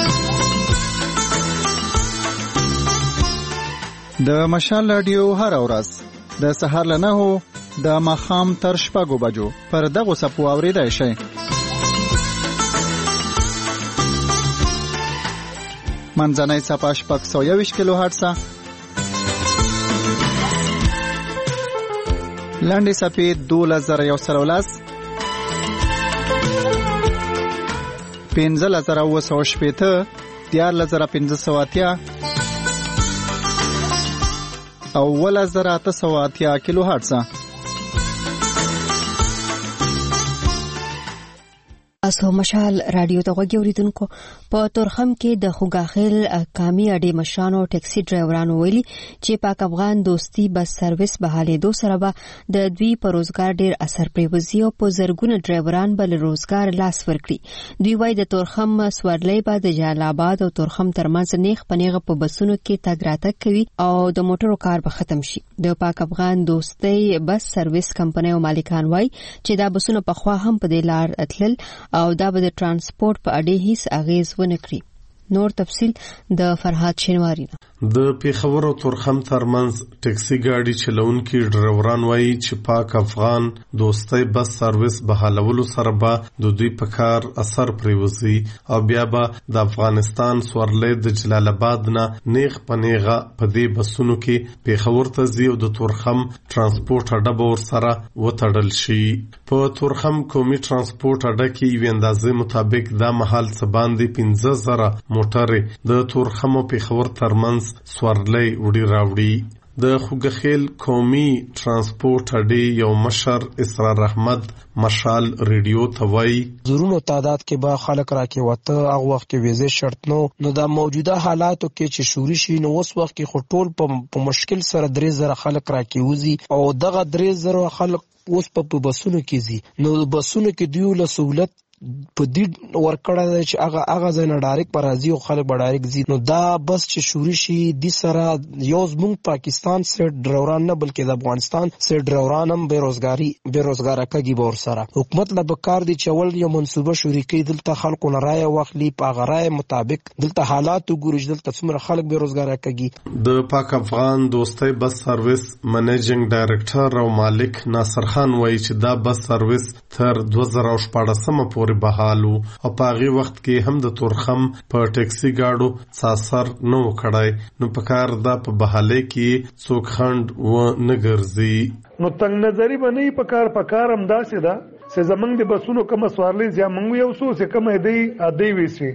د مشال ریډیو هر ورځ د سهار له نهو د ماښام تر شپږو بجو پر دغه سپو اوریدای شئ. منځنۍ صفحه شپږ سوه یوویشت کیلو هرټزه، لنډې صفحې دولس زره یو سل او لس، پنځلس زره اوه سوه شپېته، دیارلس زره پنځه سوه اتیا او اوولس زره اته سوه اتیا کیلو هرټزه. تاسو مشال رادیو ته غوږی اوریدونکو په تورخم کې د خوګاخیل کامي اډې مشرانو ټیکسي ډرایورانو ویلي چې پاک افغان دوستي بس سرویس بحالېدو سره به د دوی په روزګار ډېر اثر پریوزي او په زرګونه ډرایوران به له روزګار لاس ورکړي. دوی وایي د تورخم سورلۍ به د جلال آباد او تورخم ترمنځ نیغ په نیغه په بسونو کې تګ راتګ کوي او د موټرو کار به ختم شي. د پاک افغان دوستي بس سرویس کمپنۍ او مالکان وایي چې دا بسونه په خوا هم په دې لار تلل او دا به د ترانسپورت په اډې هیڅ اغیز ونه کړي. نور تفصیل د فرهاد شینواری نه. د پیښور او تورخم ترمنځ ټیکسي ګاډي چلونکي ډرایوران وایي چې پاک افغان دوستي بس سرویس بحالولو سره به د دوی په کار اثر پریوزي او بیا به د افغانستان سورلۍ د جلال آباد نه نیغ په نیغه په دې بسونو کې پیښور ته ځي او د تورخم ترانسپورت اډه به ورسره وتړل شي. په تورخم قومي ترانسپورت اډه کې یوې اندازې مطابق دا مهال څه باندې پنځه زره موټرې د تورخم او پیښور ترمنځ سورلۍ وړي راوړي. د خوګخیل قومي ترانسپورت اډې یو مشر اسرار احمد مشال ریډیو ته وایي زرونو تعداد کې به خلک راکې وته هغه وخت کې ویزه شرط نو نو د موجوده حالاتو کې چې شوري شي نو اوس وخت کې خټول په مشکل سره درې زره خلک راکې وزي او دغه درې زره خلک اوس په بسونو کې زی نو بسونو کې دیو له سہولت په دې ورکړه چې هغه هغه ځنه ډایرک پر راځي او خلک به ډایرک زی نو دا بس چې شوري شي د سره یو زموږ پاکستان سره ډرایوران نه بلکې د افغانستان سره ډرایوران هم بیروزګاری بیروزګار کږي به ور سره حکومت له بکار دي چې ول یو منصوبه شوري کوي دلته خلکو نه رائے واخلي په غرای مطابق دلته حالات وګوري دلته څومره خلک بیروزګار کږي. د پاک افغان دوستي بس سرویس منیجینګ ډایریکټر او مالک ناصر خان وایي چې دا بس سرویس تر دوه زره شپږ پورې بحالو او په هغه وخت کې هم د تورخم په ټیکسي گاډو ساسر نو کړای نو په کار دا په بحاله کې څوک خند و نه ګرځي نو تنگ نظری باندې په کار په کار هم داسې ده چې زمنګ د بسونو کوم سوارلې ځا منغو یو څو چې کوم دی ادي ویسي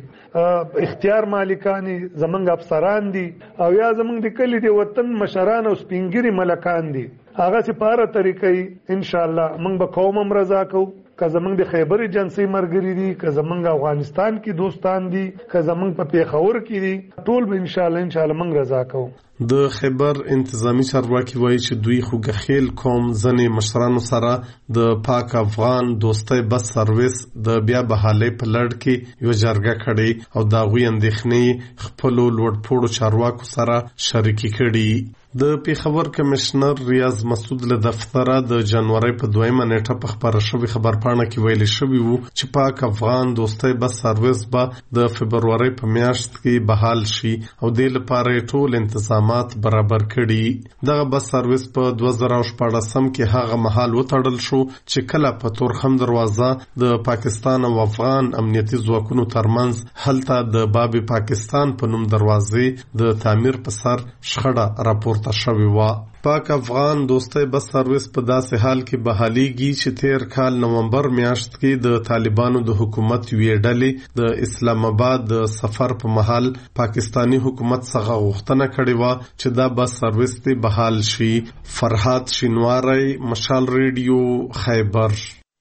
اختیار مالکانی زمنګ افسران دي او یا زمنګ د کلی دی وطن مشران او سپینګری ملکان دي هغه چې پاره طریقې ان شاء الله موږ به قوم هم رضا کوو که زمنګ د خیبر ایجنسی مرګري دي که زمنګ افغانستان کې دوستان دي که زمنګ په پیښور کې دي ټول به ان شاء الله ان شاء الله موږ رضا کوو. د خیبر انتظامی چارواکي وایي چې دوی خوګخیل قوم ځنې مشرانو سره د پاک افغان دوستي بس سرویس د بیا بحالې په لړ کې یو جرګه کړې او د غوي اندېښنې خپل لوړپوړو چارواکو سره شریکي کړي. د پیښور کمشنر ریاض مسعود له دفتره د جنوري په دویمه نیټه په خبره شوی خبرپاڼه کې ویل شوی وو چې پاک افغان دوستي بس سرویس به د February په میاشت کې بحال شي او د لپاره ټول تنظیمات برابر کړي. دغه بس سرویس په دوه زره شپږ کې هغه مهال وتړل شو چې کله په تورخم دروازه د پاکستان او افغان امنیتي ځواکونو ترمنځ هلته د باب پاکستان په نوم دروازې د تعمیر په سر شخړه راپور شوی و. پاک افغان دوستي بس سرویس په داسې حال کې بحاليږي چې تیر کال نومبر میاشت کې د طالبانو د حکومت وی ډلې د اسلام آباد د سفر په محل پاکستانی حکومت څخه غوښتنه کړې و چې دا بس سرویس ته بحال شي. فرهاد شینواری مشال ریډیو خیبر.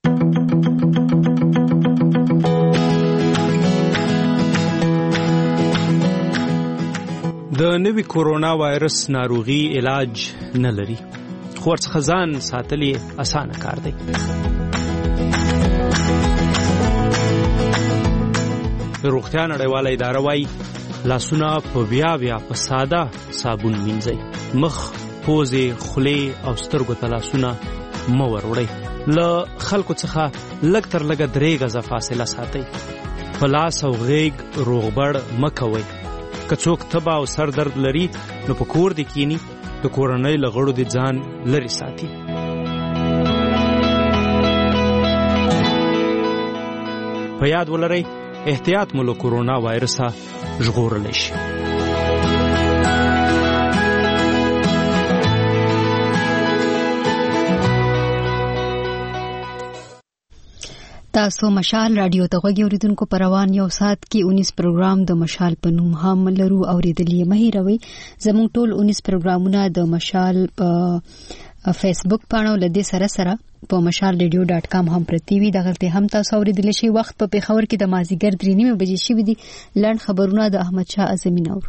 د نوي کورونا وایرس ناروغي علاج نه لري خو ورڅخه ځان ساتل یې اسانه کار دی. روغتیا نړیواله اداره وایي لاسونه په بیا بیا په ساده صابون مینځئ. مخ، پوزې، خولې او سترګو ته لاسونه مه وروړئ. له خلکو څخه لږ تر لږه درې غزه فاصله ساتئ. په لاس او غیږ روغبړ مه کوئ. که څوک تبه او سر درد لري نو په کور دې کینی د کورنۍ له غړو دې ځان لرې ساتي. په یاد ولرئ احتیاط مو له کورونا وایرسه ژغورلی شي. تاسو مشال رادیو ته غوږی اوریدونکو پر روان یو سات کې انیس پروګرام د مشال په نوم هم لرو اوریدلې مهیروي زموږ ټول انیس پروګرامونه د مشال په فیسبوک باندې ولدي سره سره په مشال رادیو ډاټ کام هم پرتی وي دغه هم تاسو اوریدل شي وخت په پیښور کې د مازیګر درې نیمه بجې شوې دي لاند خبرونه د احمد شاه اعظمي نور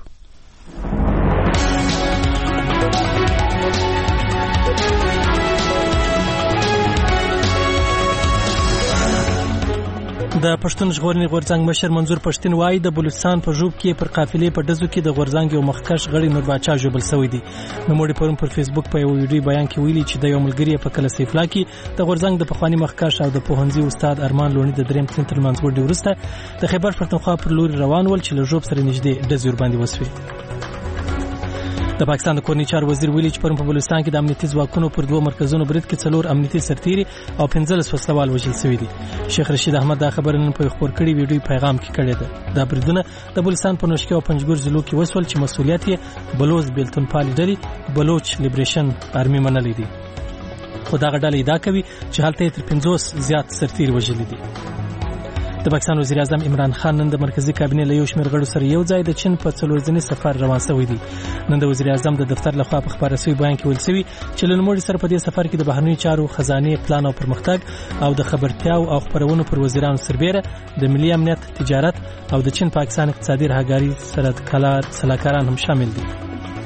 د پښتون ژغورنې غورځنګ مشر منظور پښتين وایي د بلوچستان په ژوب کې پر قافلې په دزو کې د غورځنګ یو مخکښ غړي نور باچا جوبل سوی دی نو موږ پرون پر فیسبوک په یو ویډیو بیان کې ویلي چې د یو ملګری په کله سیفلا کې د غورځنګ د پخوانی مخکښ او د پوهنځي استاد ارمان لونی د دریم تن تر منځ ورسته د خیبر پښتونخوا پر لور روان ول چې له ژوب سره نږدې د زور باندې وسوي د پاکستان د کورنی چارو وزیر ویلي چې پرون په بلوچستان کې د امنیتي ځواکونو پر دوه مرکزونو برید کې څلور امنیتي سرتیري او پنځلس وسلوال وژل شوي دي شیخ رشید احمد دا خبر نن په خبر کړي ویډیو پیغام کې کړی دی دا بریدونه د بلوچستان په نوشکه او پنځګور ضلعو کې وسول چې مسؤلیت یې بلوچ بیلتون پالي ډلې بلوچ لیبریشن آرمي منلې دي خو دا غډاله ادعا کوي چې هلته تر پنځوس زیات سرتیري وژل دي د پاکستان وزیر اعظم عمران خان نن د مرکزی کابینې له یو شمېر غړو سره یو ځای د چین په څلور ځنی سفر روان شوی دی نن د وزیر اعظم د دفتر لخوا په خبره شوی بیان کې ویل شوی چې له نوموړي سره په دې سفر کې د بهرنیو چارو خزانه پلان او پرمختګ او د خبرتیاو او خبرونو پر وزیرانو سربېره د ملي امنیت تجارت او د چین پاکستان اقتصادي راهګاري سره د کلار سلاکاران هم شامل دي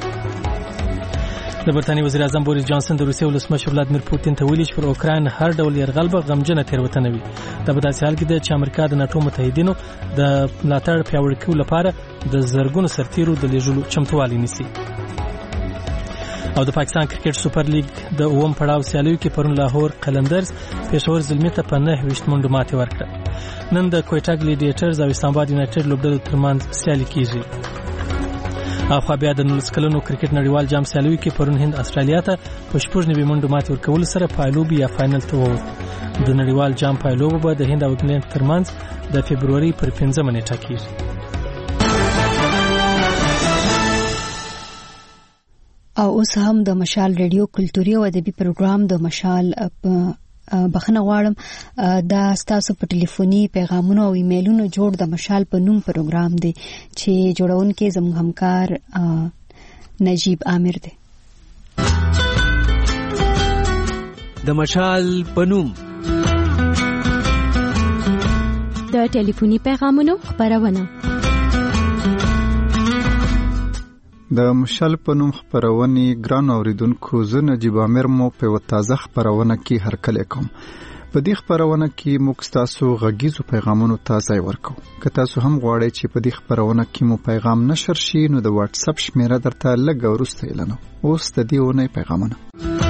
د برتانیې وزیر اعظم بوریس جانسن د روسیې ولسمشر ولادیمیر پوتین ته ویلي چې پر اوکراین هر ډول یرغل به غمجنه تېروتنه وي دا په داسې حال کې ده چې امریکا د ناټو متحدینو د ملاتړ پیاوړي کولو لپاره د زرګونو سرتیرو د لیږلو چمتووالی نیسي او د پاکستان کرکټ سوپر لیګ د اووم پړاو سیالیو کې پرون لاهور قلندرز پېښور زلمي ته په نهه ویشت منډو ماتې ورکړه نن د کویټا ګلیډیټرز او اسلام آباد یونایټډ لوبډلو ترمنځ سیالي کیږي او خو بیا د نولس کلنو کرکټ نړیوال جام سیالیو کې پرون هند استرالیا ته په شپږ نوي منډو ماتې ورکول سره پایلوب یا فائنل ته ووت د نړیوال جام پایلوب به د هند او انګلند ترمنځ د February پر پنځمه نیټه کېږي او اوس هم د مشال رادیو کلتوري او ادبي پروګرام د مشال بخنه غواړم دا ستاسو په ټلیفوني پیغامونو او ایمیلونو جوړ د مشال په نوم پروګرام دی چې جوړونکي زموږ همکار نجیب عامر دی د مشال په نوم د ټلیفوني پیغامونو خبرونه د مشال په نوم خبرونه ګران اوریدونکو زه نجیب عامر مو په تازه خبرونه کې هرکلی کوم په دې خبرونه کې موږ تاسو غږیزو پیغامونو ته ځای ورکو که تاسو هم غواړئ چې په دې خبرونه کې مو پیغام نشر شي نو د واتس اپ شمیره درته لږ وروسته اعلانوم اوس د دې ونې پیغامونه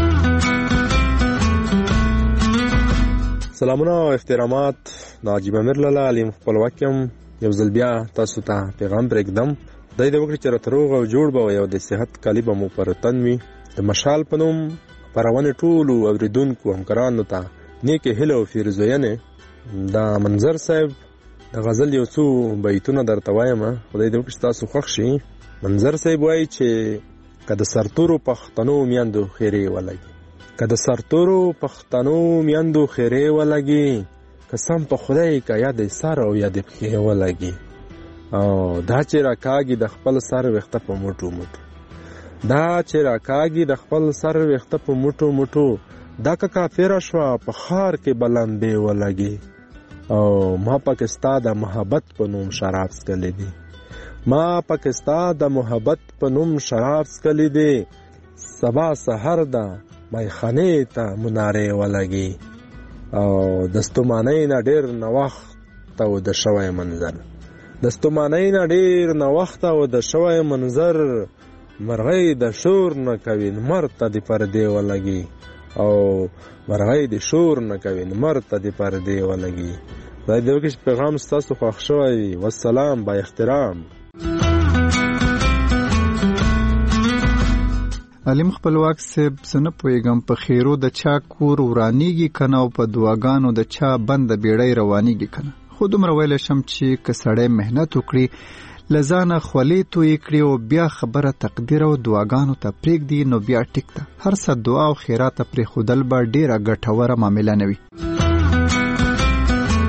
سلامونه او احترامات نجیب عامر لاله علیم خپلواکم یو ځل بیا تاسو ته پیغام پرېږدم دای د وګړي چې راته او جوړ به یو د صحت کالی به مو پر تن وي د مشال په نوم خپرونه ټولو اوریدونکو همکارانو ته نیکه هیله او فیروزوینه دا منظر صاحب د غزل یو څو بیتونه درته وایم خدای دې وکړي تاسو خوښ شي منظر صاحب وایي چې کله سرتورو پښتنو میاندو خیره ولګي کله سرتورو پښتنو میاندو خیره ولګي قسم په خدای کا یاد سره او یاد په ولګي او دا چې راکاږي د خپل سر وخته په موټو موټو دا چې راکاږي د خپل سر وخته په موټو موټو دا که کافر شوا په خار کې بلندې ولګي او ما پاکستان د محبت په نوم شراب سکلی دي ما پاکستان د محبت په نوم شراب سکلی دي سبا سحر دا مایخانه ته مناره ولګي او دستمانه نه ډیر نوښت او د شوی منظر دستمانه نه ډیر نوښت او د شوی منظر مرغۍ د شور نه کوي مرته د پردې ولګي او مرغۍ د شور نه کوي مرته د پردې ولګي دا د وکش پیغام ستاسو خوښ شوی والسلام با احترام علیم خپلواک صاحب زنه پویګم په خیرو د چا کور ورانیږي کنه او په دواګانو د چا بند بیړۍ روانیږي کنه خود عمر ویل شم چې کسړې مهنت وکړي لزانه خولې تو یکړي او بیا خبره تقدیر او دعاګانو ته پریک دی نو بیا ټیکته هر څه دعا او خیرات پر خودل با ډیره ګټوره معاملې نه وي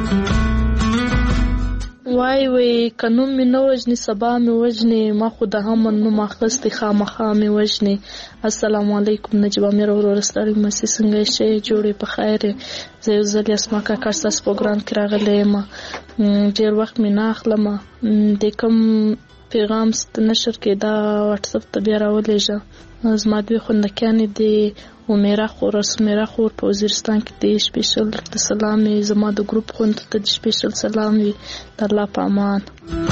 وای وای کنوم مې نه وژني سبا مې وژني ما خو د هم نوم اخیستی خامخا مې وژني. السلام علیکم نجیب امیر ورور ستړي مسي څنګه شي جوړې په خیر. زه یو ځل اسما کا کارساس پروګرام کې راغلی یم ډېر وخت مې نه اخلم د کوم پیغام ست نشر کې دا واتس اپ ته بیا راولېږه. زما دوی خوندکیانې دي ومیرا خور سمیرا خور په وزیرستان کې دی سپیشل د سلام زما د ګروپ خوند ته د سپیشل سلام وي د الله په امان.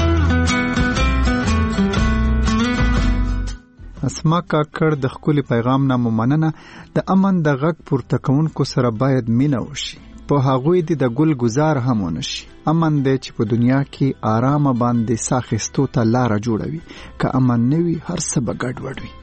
اسما کاکړ د خپل پیغام نه مننه. د امن د غږ پورته کوونکو سره باید مینه وشي په هغوی د ګل گزار هم ونشي. امن دی چې په دنیا کې آرام باندې ساخستو ته لار جوړوي که امن نوي هر څه به ګډوډ وي.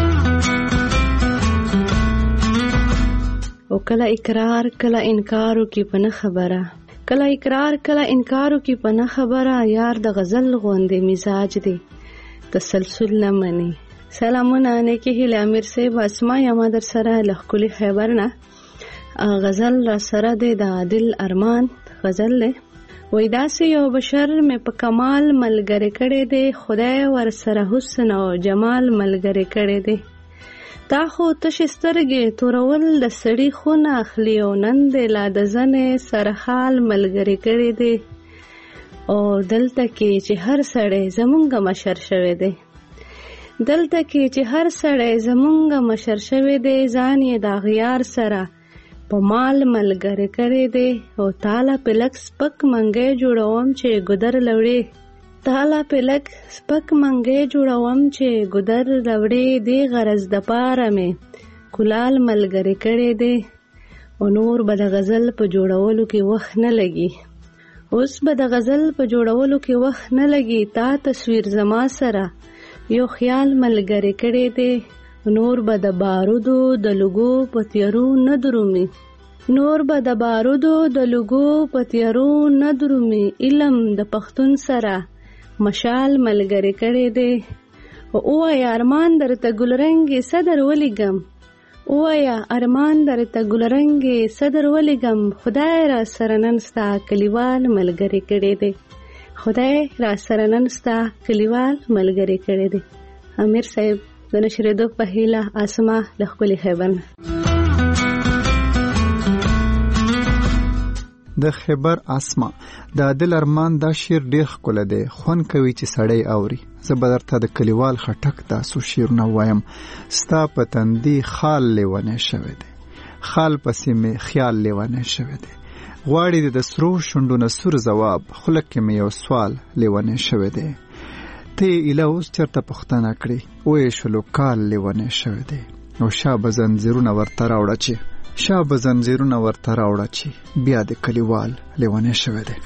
او کله اقرار کله انکارو کې پنه خبره کله اقرار کله انکارو کې پنه خبره یار د غزل غوندې مزاج دی تسلسل نه مني. سلامونه نیکی هیله امیر صاحب اسما یما در سره لخکلی خیبر نه غزل را سره دی د عادل ارمان غزل له وای داسې یو بشر مې په کمال ملګری کړی دی خدای ور سره حسن او جمال ملګری کړی دی. تا خو تش سترګې تورول د سړي خونه اخلي او نن دی لا د زنې سرحال ملګری کړی دی. او دلته کې چې هر سړی زمونږ مشر شوی دی دلته کې چې هر سړی زمونږ مشر شوی دی ځان یې د غیار سره په مال ملګری کړی دی. او تاله په لک سپک منګی جوړوم چې ګدر لوړې تاله په لک سپک منګی جوړوم چې ګدر لوړې دی غرض د پاره مې کلال ملګری کړی دی. او نور به د غزل په جوړولو کې وخت نه لګي اوس به د غزل په جوړولو کې وخت نه لګي تا تصویر زما سره یو خیال ملګری کړی دی. نور به د بارودو د لګو په تیارو نه درومي نور به د بارودو د لګو په تیارو نه درومي علم د پښتون سره مشال ملګری کړی دی. او یا ارمان درته ګلرنګي صدر ولیګم او یا ارمان درته ګلرنګي صدر ولیګم خدای را سره نن ستا کلیوال ملګری کړی دی خدای را سره نن ستا کلیوال ملګری کړی دی. امیر صاحب د نشریدو په هیله اسما د خپل خیبر د خیبر اسما د عادل ارمان دا شعر ډیر ښکلی دی خوند کوي چې سړی اوري. زه به درته د کلیوال خټک تاسو شعرونه وایم. ستا په تندي خال لیونی شوی دی خال پسې مې خیال لیونی شوی دی غواړي د سرو شونډو نه سور ځواب خوله کې مې یو سوال لیونی شوی دی. ته ایله اوس چېرته پوښتنه کړې ویې شولو کال لیونی شوی دی. او شا به زنځیرونه ورته راوړه چې شا به زنځیرونه ورته راوړه چې بیا د کلیوال لیونی شوی دی.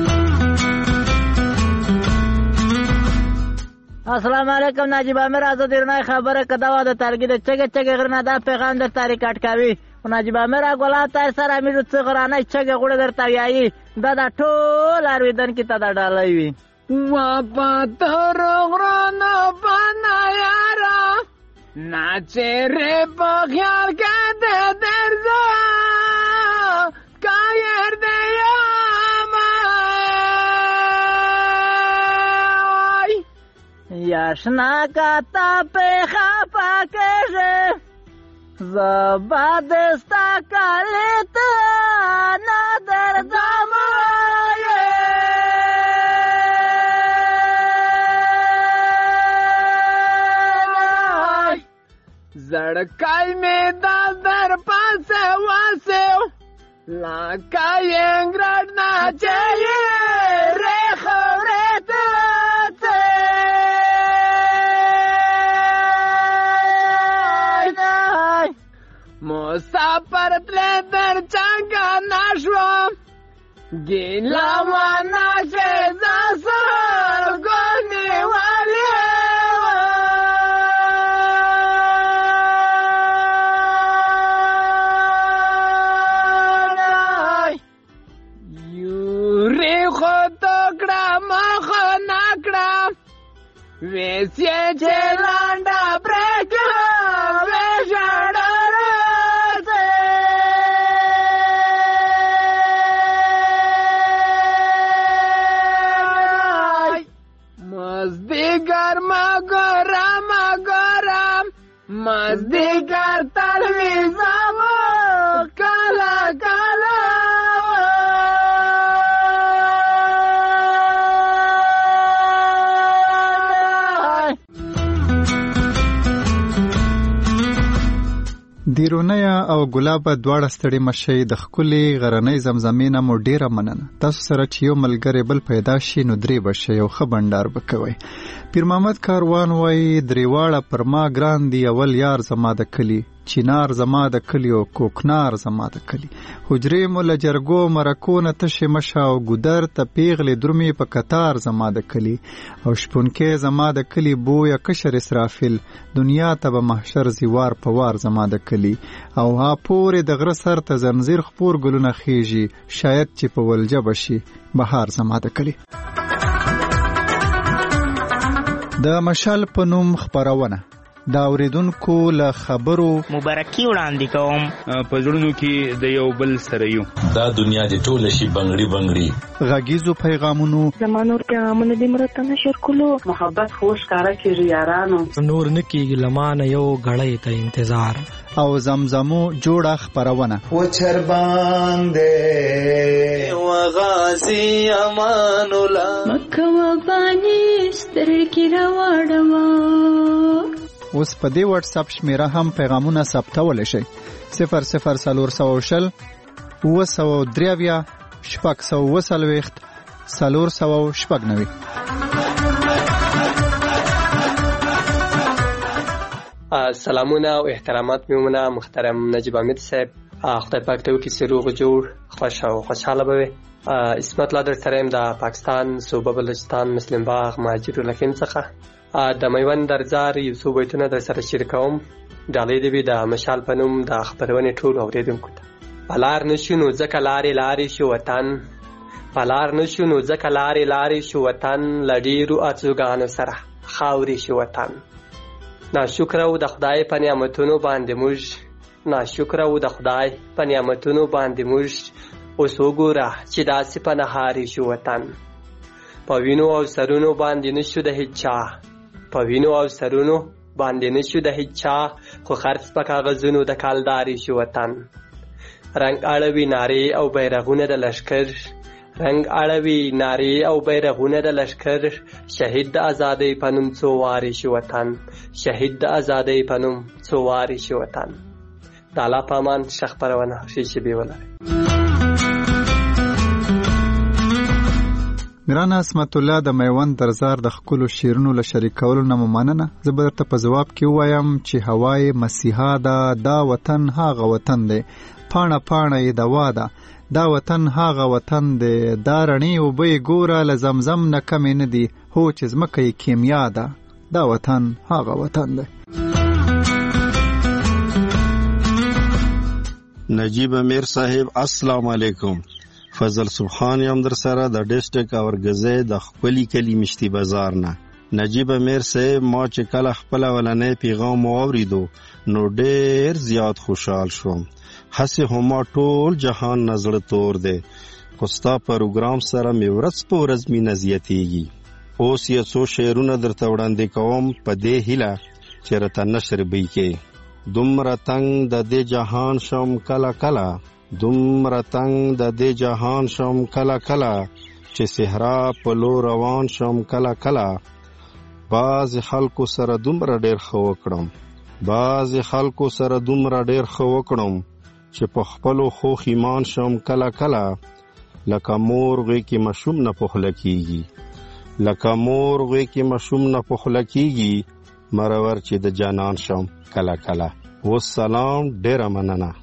السلام علیکم ناجیب امیر آزاد ایرانی خبره کدا و د ترګي د چګه چګه غرنه دا پیغام در تاریخ اٹکاوي ناجیب امیر غلا تای سره امیر څه غرانه چګه غوړه در تاویایي دا د ټول ارویدن کې تا دا ډالای وي وا پاتور غرانه بنا یارا ناچه ره په خیال کې د درځه کایر دی یاشنا کاتا پہ خاپا کیسے زبادستا کالیتا نادر دامائے زڑکائی میں دس در پاسے واسے لاکائی انگرد نا چاہیے ریخو ریتا مسافر تله در چنگا نشوم گیلا و نشز سر گونی ولی یوری خود تکڑا مخو نکڑا ویسی چلانڈا بریکا ویشاڑا ګرما ګرم ګرم مازدیګر تلویزیون کله کله دیرونیا او ګلابه دواړه ستړي مشي د خولي غرنۍ زمزمینه مو ډیره مننه. تاسو سره چې یو ملګری بل پیدا شي نو درې بشي او خبندار وکوي. پیر محمد کاروان وای دریواړه پر ما ګران دی اول یار زما د کلی چینار زما د کلی او کوکنار زما د کلی حجرې مول جرګو مرکونه تشه مشا او ګدر ته پیغلې درمي په قطار زما د کلی او شپونکې زما د کلی بویا کشر اسرافیل دنیا ته به محشر زیوار پوار زما د کلی او ها پورې د غره سر ته زنجیر خپور ګلونه خيږي شاید چې په ولجه بشي بهار زما د کلی. د مشال په نوم خبرونه دا اوریدونکو له خبرو مبارکي وړاندې کوم په زړونو کې د یو بل سره یو دا دنیا دې ټول شي بنگړي بنگړي غږیزو پیغامونو زمانور پیغامونه دې مرته نشر کولو محبت خوش کارا کیږي یارانو نور نکیږي لمانه یو غړې ته انتظار او زمزمو جوړه خبرونه و چر باندې و غازی امان الله مکه و بانی سترګې راوړم. اوس په دې واتس اپ شمیره هم پیغامونه ثبتول شي صفر صفر سلور سو شل و سو دریویا شپږ سو وسلويخت سلور سو شپږ نوي. سلامونه او احترامات میمونه محترم نجیب حمید صاحب خدای پاک ته وکړي چې روغ جوړ خوش او خوشاله به اسمت الله در سره د پاکستان صوبه بلوچستان مسلم باغ ماجد الحکیم څخه د میوند درزار یو څو بیتونه در سره شریکوم. ډالۍ دې د مشال په نوم د خبرونې ټول اوریدونکو ته. پلار نشو نو ځکه لارې لارې شو وطن پلار نشو نو ځکه لارې لارې شو وطن لډیرو ارزوګانو سره خاورې شو وطن. ناشکر او د خدای په نعمتونو باندې موږ ناشکر او د خدای په نعمتونو باندې موږ اوس وګوره چې داسې په نهارې شو وطن. په وینو او سرونو باندې نشو د هیچا په وینو او سرونو باندې نشو د هیچا خو خرڅ په کاغذونو د کالداري شو وطن. رنگ اړوي نارې او بیرغونه د لشکر رنگ اړوي نارې او بیرغونه د لشکر شهید د ازادۍ په نوم څو وارې شو وطن شهید د ازادۍ په نوم څو وارې شو وطن. د الله په امان ښه خپرونه ښې شېبې ولرئ. ګران اسمت الله د میوند درزار د خپل شیرونو له شریکولو نه مننه. زه به درته په جواب کې وایم چې هوای مسیحا دا دا وطن هاغه وطن دی پاڼه پاڼه یې دوا ده دا وطن هاغه وطن دی دا رڼې اوبه ګوره له زمزم نه کمې نه دي هو چې ځمکه یې کیمیا ده دا وطن هاغه وطن دی. نجیب امیر صاحب السلام علیکم. فضل سبحان یم در سره د ډیسټریکټ اورګزې د خپلی کلی مشتي بازار نه. نجیب امیر صاحب ما چې کله خپل ولنې پیغام اوریدو نو ډیر زیات خوشحال شوم. هسه هما ټول جهان نظر تور دی خو ستا پروګرام سره مې ورځ په ورځ مینه زیاتېږي. اوس یې څو شعرونه درته وړاندې کوم په دې هیله چې راته نشر به یې کې. دومره تنګ د دې جهان شم کله کله دومره تنگ د دې جهان شم کله کله چې صحرا په لور روان شم کله کله. باز خلکو سره دومره ډیر خو وکړم باز خلکو سره دومره ډیر خو وکړم چې په خپلو خو ایمان شم کله کله. لکه مور غوی کې مشوم نه پخله کیږي لکه مور غوی کې مشوم نه پخله کیږي مرور چې د جانان شم کله کله. والسلام ډیر مننه.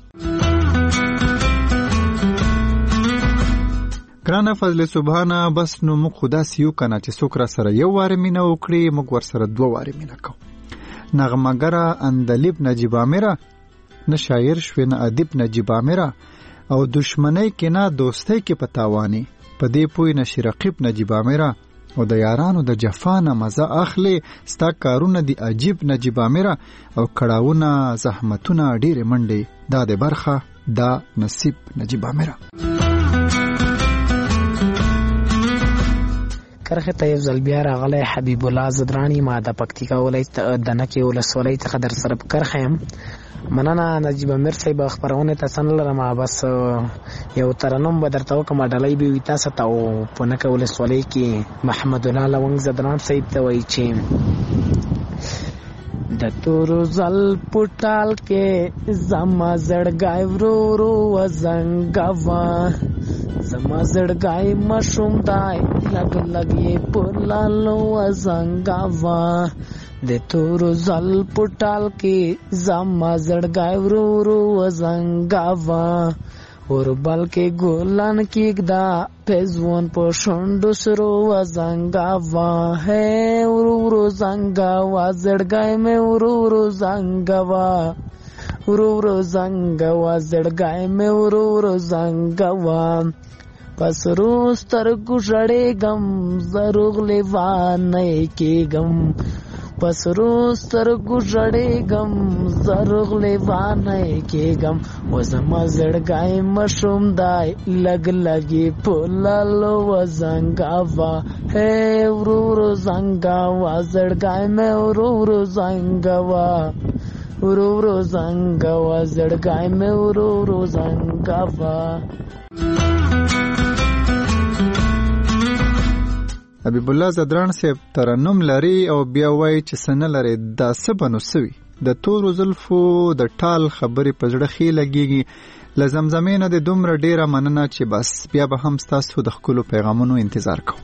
ګرانه فضل سبحانه بس نو موږ خدا سيو کنه چې څوک را سره یو واره مینه وکړي موږ ور سره دوه واره مینه کوو. نغمګره اندلیب نجیب امیره نه شاعر شوی نه ادیب نجیب امیره او دشمنی کې نه دوستی کې پتاوانی په دې پوی نشي رقیب نجیب امیره او د یارانو د جفانه مزه اخلي ستا کارونه دی عجیب نجیب امیره او کړهونه زحمتونه ډېر منډي دا د برخه دا نصیب نجیب امیره. کرخه ته یو ځل بیا راغلی حبیب الله زدرانی ما د پکتیکا ولایت د نکې ولسوالۍ څخه در سره په کرخه یم. مننه نجیب امیر صاحب خبرونه تاسو نه لرم بس یو ترنم به درته وکم ډالۍ به وي تاسو ته او په نکې ولسوالۍ کې محمد الله لونګ زدران صاحب ته وایي چې د تورو زل پټال کې زما زړګای ورو ورو وزنګوا زما زړګای مشوم دای لګ لګ یې پر لالو وزنګوا د تورو زل پټال کې زما زړګای ورو ورو وزنګوا اور بلکې ګولان کېږدا پېزون په شونډو سرو وزنګوا ہے ورو ورو زنګوا زړګای مې ورو ورو زنګوا ورو ورو زنګوا زړګای مې ورو ورو زنګوا پس روز سترګو ژړېږم زروغ لیوانې کېږم پس روز سترګو ژړېږم زروغ لیوانې کېږم و زما زړګی مشوم دی لګ لګې په لالو وزنګوا ہے ورو ورو زنګوا زړګی مې ورو ورو زنګوا ورو ورو زنګوا زړګی مې ورو ورو زنګوا. حبیب الله زدران صاحب ترنم لري او بیا وایي چې سن لري دا څه بنو سوي د تورو زلفو د ټال خبرې په زړه خې لګيږي لزمزمې نه د دومره ډیره مننه چې بس بیا به هم تاسو د خپل پیغامونو انتظار کوم.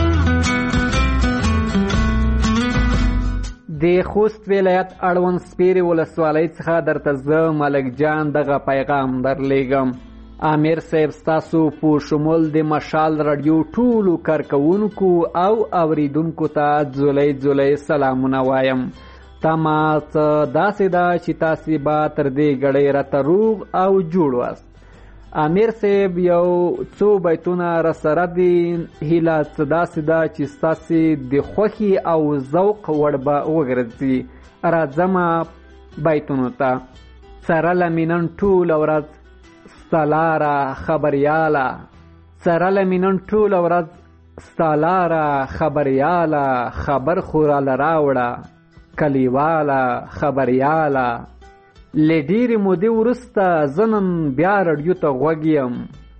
د خوست ولایت اړوند سپیرې ولسوالۍ څخه درته زه ملک جان دغه پیغام درلیږم. امیر صاحب ستاسو په شمول د مشال رادیو ټولو کارکونکو او اوریدونکو ته ځولۍ ځولۍ سلامونه وایم. تمه څه داسې ده چې تاسې به تر دې ګړۍ راته روغ او جوړ واست. امیر صاحب یو څو بیتونه راسره دي، هیله څه داسې ده چې ستاسې د خوښې او ذوق وړ به وګرځي. راځمه بیتونو ته. سره لمې نن ټوله ورځ ستالاره خبریاله، سره لمې نن ټوله ورځ ستالاره خبریاله، خبر خو راله راوړه کلیواله خبریاله. له ډېرې مودې وروسته زه نن بیا راډیو ته غوږ یم،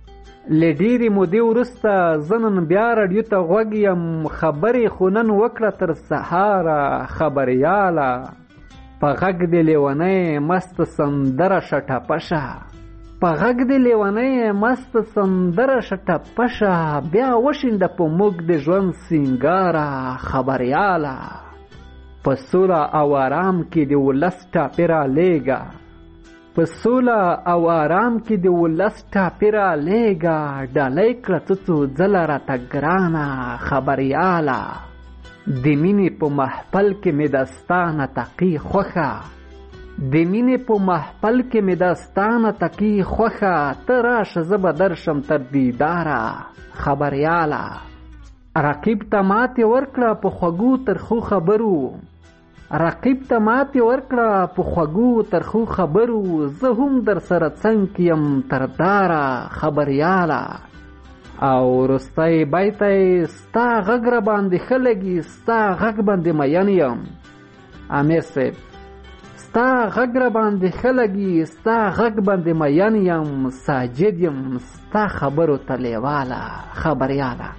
له ډېرې مودې وروسته زه نن بیا راډیو ته غوږ یم، خبرې خو نن وکړه تر سهاره خبریاله. په غږ د لیونۍ مست سندره شه ټپشه، په غږ د لیونۍ مست سندره شه ټپشه، بیا وشینده په موږ د ژوند سینګاره خبریاله. په سوله او آرام کې د ولس ټاپې رالیږه، په سوله او آرام کې د ولس ټاپې رالیږه، ډالۍ کړه څه څو ځله راته ګرانه خبریاله. د مینې په محفل کې مې دستانه تقي خوښه، د مینې په محفل کې مې دستانه تقي خوښه، ته راشه زه به درشم تر دیداره خبریاله. رقیب ته ماتې ورکړه په خوږو ترخو خبرو، رقیب ته ماتې ورکړه په خوږو ترخو خبرو، زه هم در سره څنګ یم تر داره خبریاله. او وروستی بیت یې ستا غږ را باندې ښه لګي، ستا غږ باندې مین یم. امیر صاحب ستا غږ را باندې ښه لګي، ستا غږ باندې مین یم، ساجد یم ستا خبرو ته لیواله خبریاله.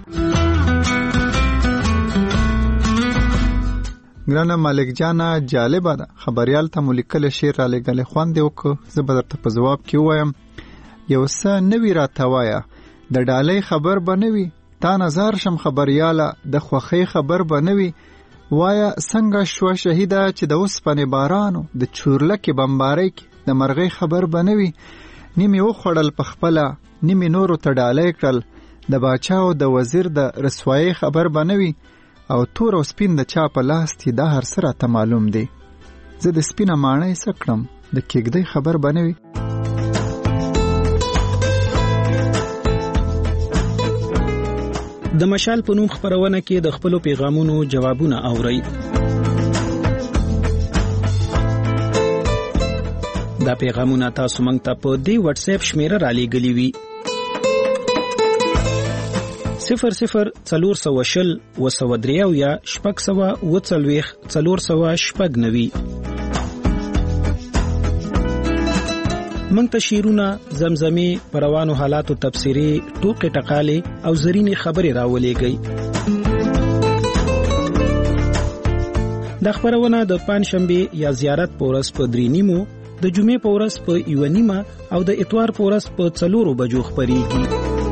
ګرانه مالک جانا جالبه ده، خبریال ته مو لیکلی شعر را لېږلی، خوند یې وکړو. زه به درته په ځواب کې ووایم یو څه نوي راته وایه، د ډالۍ خبر به نه وي، تا نظر شم خبریاله، د خوښۍ خبر به نه وي. وایه څنګه شوه شهیده چې د اوسپنې بارانو د چورلکې بمبارۍ کې د مرغۍ خبر به نه وي. نیمې وخوړل په خپله، نیمې نورو ته ډالۍ کړل، د باچا او د وزیر د رسوایۍ خبر به نه وي. او تور او سپین د چا په لاس کې دا هر څه راته معلوم دی، زه د سپینه ماڼۍ څه کړم، د کېږدۍ خبر به نه وي. د مشال په نوم خپرونه کې د خپلو پیغامونو جوابونه اورئ. دا پیغامونه تاسو موږ ته په دې واتس اپ شمیره را لېږلي وي صفر صفر څلور سوه شل اوه سوه درې اویا شپږ سوه اوه څلوېښت څلور سوه شپږ نوي. موږ ته شعرونه، زمزمې، په روانو حالاتو تبصرې، ټوکې ټقالې او زرینې خبرې راولېږئ. دا خپرونه د پنجشنبې یا زیارت په ورځ په درې نیمو، د جمعې په ورځ په یوه نیمه او د اتوار په ورځ په څلورو بجو خپرېږي.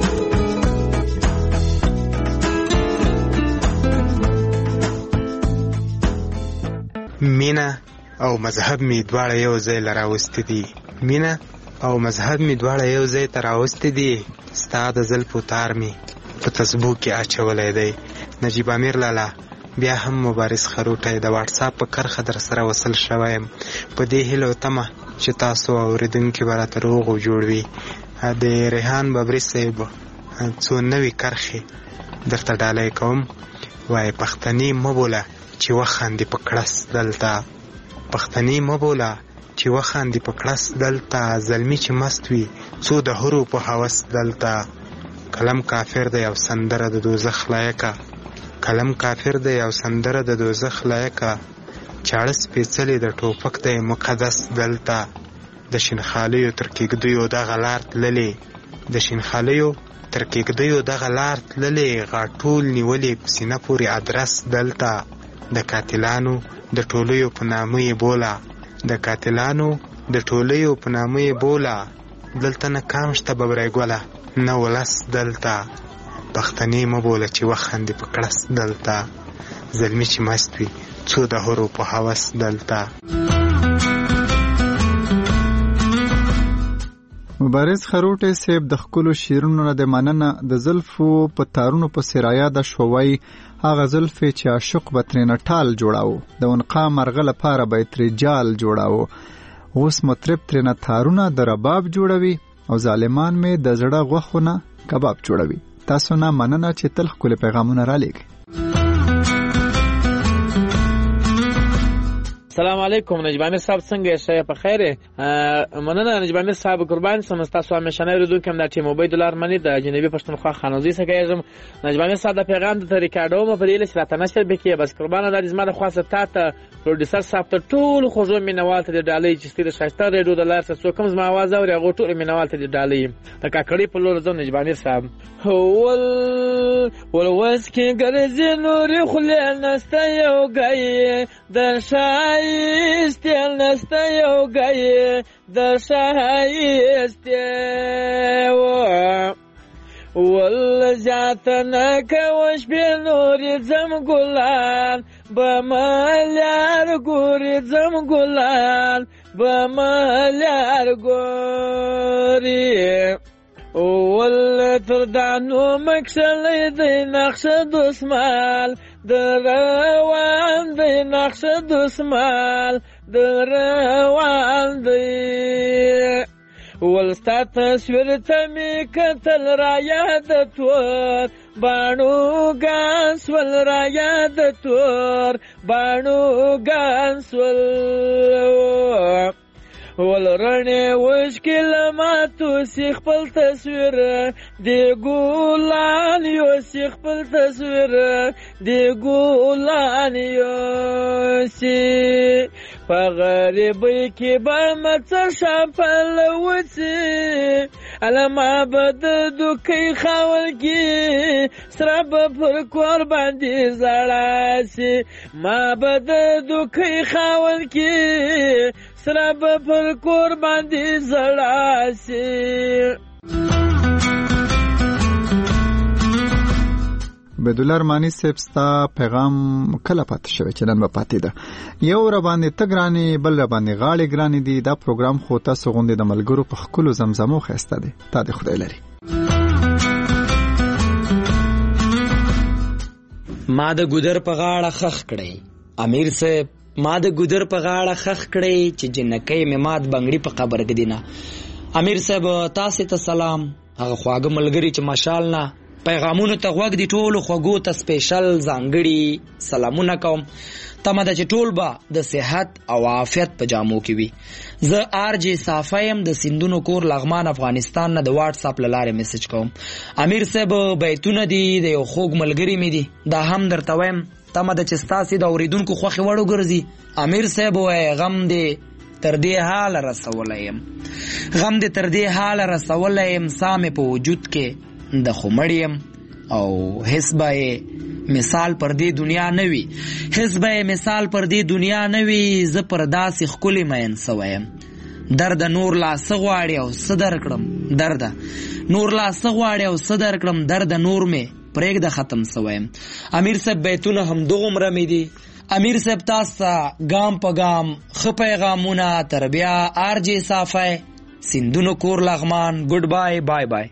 مینه او مذهب می دواړه یو ځای لراوستي دي. مینه او مذهب می دواړه یو ځای ته راوستي دي. ستا د زلفو تار می په تسبو کې اچولی دی. نجیب امیر لالا بیا هم مبارز خروټی د واټساپ په کرښه در سره وصل شوی یم. په دې هیله تمه چې تاسو اورېدونکي به راته روغ او جوړ وي. د ریحان ببري صاحب څو نوې کرښې درته ډالۍ کوم. وایي پښتني مه بوله چې وخاندې په کړس دلته، پښتني مه بوله چې وخاندې په کړس دلته، زلمي چې مست وي څو د هرو په هوس دلته. کلم کافر دی او سندره د دوزخ لایقه، کلم کافر دی او سندره د دوزخ لایقه، چاړه سپېڅلې د ټوپک دی مقدس دلته. د شینخالیو تر کېږدیو دغه لار تللې، د شینخالیو تر کېږدیو دغه لار تللې، غاټول نیولې په سینه پورې ادرس دلته. د قاتلانو د ټولیو په نامه یې بوله، د قاتلانو د ټولیو په نامه یې بوله، دلته نه کام شته ببری ګوله نه ولس دلته. پښتني مه بوله چې وخاندې په کړس دلته، زلمي چې مست وي څو د هرو په هوس دلته. مبارز خروټی صاحب د ښکلو شعرونو نه د مننه د زلفو په تارونو پسې رایاده شوی. هغه زلفې چې عاشق به ترېنه ټال جوړاو، د عنقا مرغه لپاره به یې ترې جال جوړاو. اوس مطرب ترېنه تارونه د رباب جوړوي او ظالمان مې د زړه غوښو نه کباب جوړوي. تاسو نه مننه چې تل ښکلي پیغامونه رالیږئ. السلام علیکم نجیب امیر صاحب، څنګه یې؟ په خیر یې؟ مننه نجیب امیر صاحب، قربان شم. ستاسو همیشنی اورېدونکی یم د ټیم عبیدالله ارمني د جنوبي پښتونخوا خانوزۍ څخه یم. نجیب امیر صاحب د پیغام د ریکارډوم په دې هیله چې راته نشر بکړي. بس قربانه دا زما د خوا تا ته پروډوسر صاحب ته ټولو خوږو مینوال ته د ډالۍ چې ستې د ښایسته ریډیو د لارې څخه څوک هم زما اواز اوري هغو ټولو مینوال ته د ډالۍ د کاکړۍ په لور ځم. نجیب امیر صاحب ول ول اوس کې ګرځې نورې خولې نسته یو ګایې د ښایستې نسته یو ګایې د ښایستې ول زیاته نه کوه شپې نورې ځم ګلان به ملیار ګورې ځم ګلان به ملیار ګورې ول تر دانو مکشلی دی نقشه دسمال د روان دی نقشه دسمال د روان دی ولستا تصویر ته می کتل را یاد تور بانو گانسول را یاد تور بانو گانسول ول رڼې وشکل ماتو سی خپل تصویر دی ګلان یو سی خپل تصویر دی ګلان یو سی په غریبۍ کې به مڅه شاپل وڅې علما به د دوکۍ خاول کې سره به پر کور باندې زړه سي ما به د دوکۍ خاول کې سره به پر کور باندې زړه سي. عبیدالله ارماني صاحب ستا پیغام کله پاتې شوی چې نن به پاتې ده؟ یو را باندې ته ګرانې، بل را باندې غاړې ګرانې دي. دا پروګرام خو تاسو غوندې د ملګرو په ښکلو زمزمو ښایسته دی. تا دې خدای لري. ما د ګودر په غاړه خخ کړی امیر صاحب، ما د ګودر په غاړه خخ کړی چې جنکۍ مې مات بنګړي په قبر کې دینه. امیر صاحب تاسو ته سلام. هغه خواږه ملګری چې ماشال نه پیغامونو ته غوږ دی ټولو خوږو ته سپیشل ځانګړي سلامونه کوم. تمه ده چې ټول به د صحت او عافیت په جامو کې وي. زه آر جی صافی یم د سیندونو کور لغمان افغانستان نه د واټس اپ له لارې میسج کوم. امیر صاحب بیتونه دي د یو خوږ ملګري مې دي، دا هم درته وایم. تمه ده چې ستاسې د اورېدونکو خوښې وړ وګرځي. امیر صاحب وایي غم دې تر دې حاله رسولی یم، غم دې تر دې حاله رسولی یم، سا مې په وجود کې د خمړ یم او حس به یې مثال پر دې دنیا نه وي، حس به یې مثال پر دې دنیا نه وي. زه پر داسې ښکلې مین سوی یم، درده نور لا څه غواړې او څه درکړم، درده نور لا څه غواړې او څه درکړم، درده نور مې پرېږده ختم سوی یم. امیر صاحب بیتونه همدغومره مې دي. امیر صاحب تاسو ته ګام په ګام ښه پیغامونه تر بیا. آر جی صافی سیندونو کور لغمان. ګډ بای بای بای.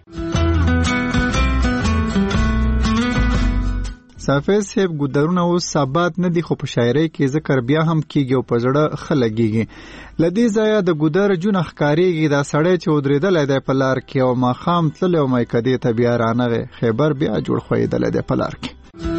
صافی صاحب ګودرونه اوس ثابت نه دي، خو په شاعرۍ کې ذکر بیا هم کیږي او په زړه ښه لګېږي. له دې ځایه د ګودر جون ښکارېږي دا سړی چې ودرېدلی دی په لار کې او ماښام تللی او میکدې ته بیا رانغی، خیبر بیا جوړ ښویېدلی دی په لار کې.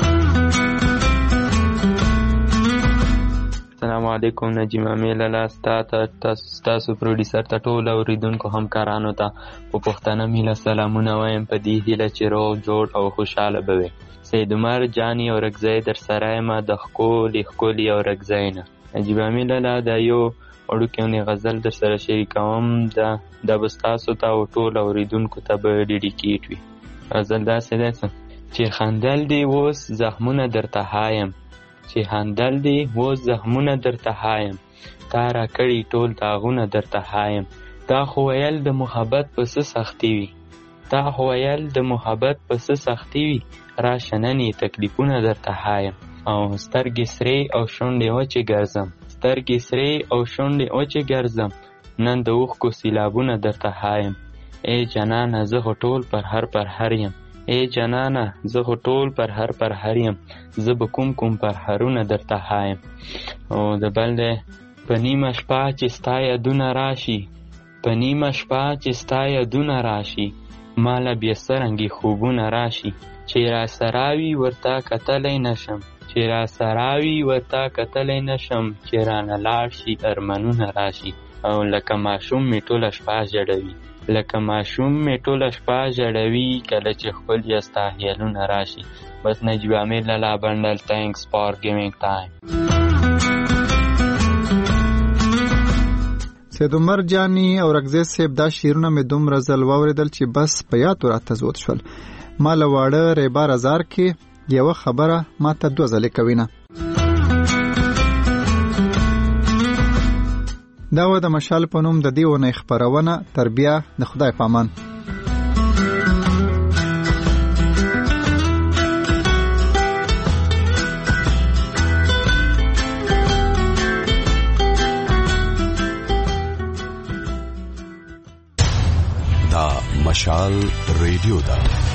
السلام علیکم نجیم امیل الله ستا ته ستاسو پروډیسر ته ټولو اورېدونکو همکارانو ته په پښتنه میله سلامونه وایم په دې هیله چې روغ جوړ او خوشحاله به وي. سید عمر جانی او رګزی در سره یم د ښکلي ښکلي او رګزی نه. نجیب امیل الله دا یو وړوکی غزل در سره شریکوم، دا به ستاسو ته او ټولو اورېدونکو ته به ډیډیکیټ وي. غزل داسې دی چې خندل دې اوس زخمونه درته هایم، چې خندل دې اوس زخمونه درته هایم، تا را کړي ټول داغونه درته هایم. تا خو ویل د محبت په څه سختي وي، تا خو ویل د محبت په څه سختي وي، راشه نن یې تکلیفونه درته هایم. او سترګې سرې او شونډې وچې ګرځم، سترګې سرې او شونډې وچې ګرځم، نن د اوښکو سیلابونه درته هایم. ای جانانه زه خو ټول پر هر پر هر یم، ای جانانه زه خو ټول پر هر پر هر یم، زه به کوم کوم پر هرونه درته هایم. او د بل دی په نیمه شپه چې ستا یادونه راشي، په نیمه شپه چې ستا یادونه راشي، ماله بیا څرنګې خوبونه راشي، چې را سراوي ورته کتلی نشم، چې را سراوي ورته کتلی نشم، چې رانه لاړ شي ارمانونه راشي. او لکه ماشوم مې ټوله شپه ژړوي، لکه ماشوم مې ټوله شپه ژړوي، کله چې ښکل یا ستا خیالونه راشي. بس نجیب امیر لالا بنډل. تhanks for giving time. سید عمر جانی او رګزی صاحب دا شعرونه مې دومره ځل واورېدل چې بس په یاد راته زود شول. ما له واړه ریبار ازار کې یوه خبره ما ته دوه ځلې کوینه. دا و د مشال په نوم د دې اونۍ خپرونه. تر بیا د خدای په امان. دا مشال ریډیو ده.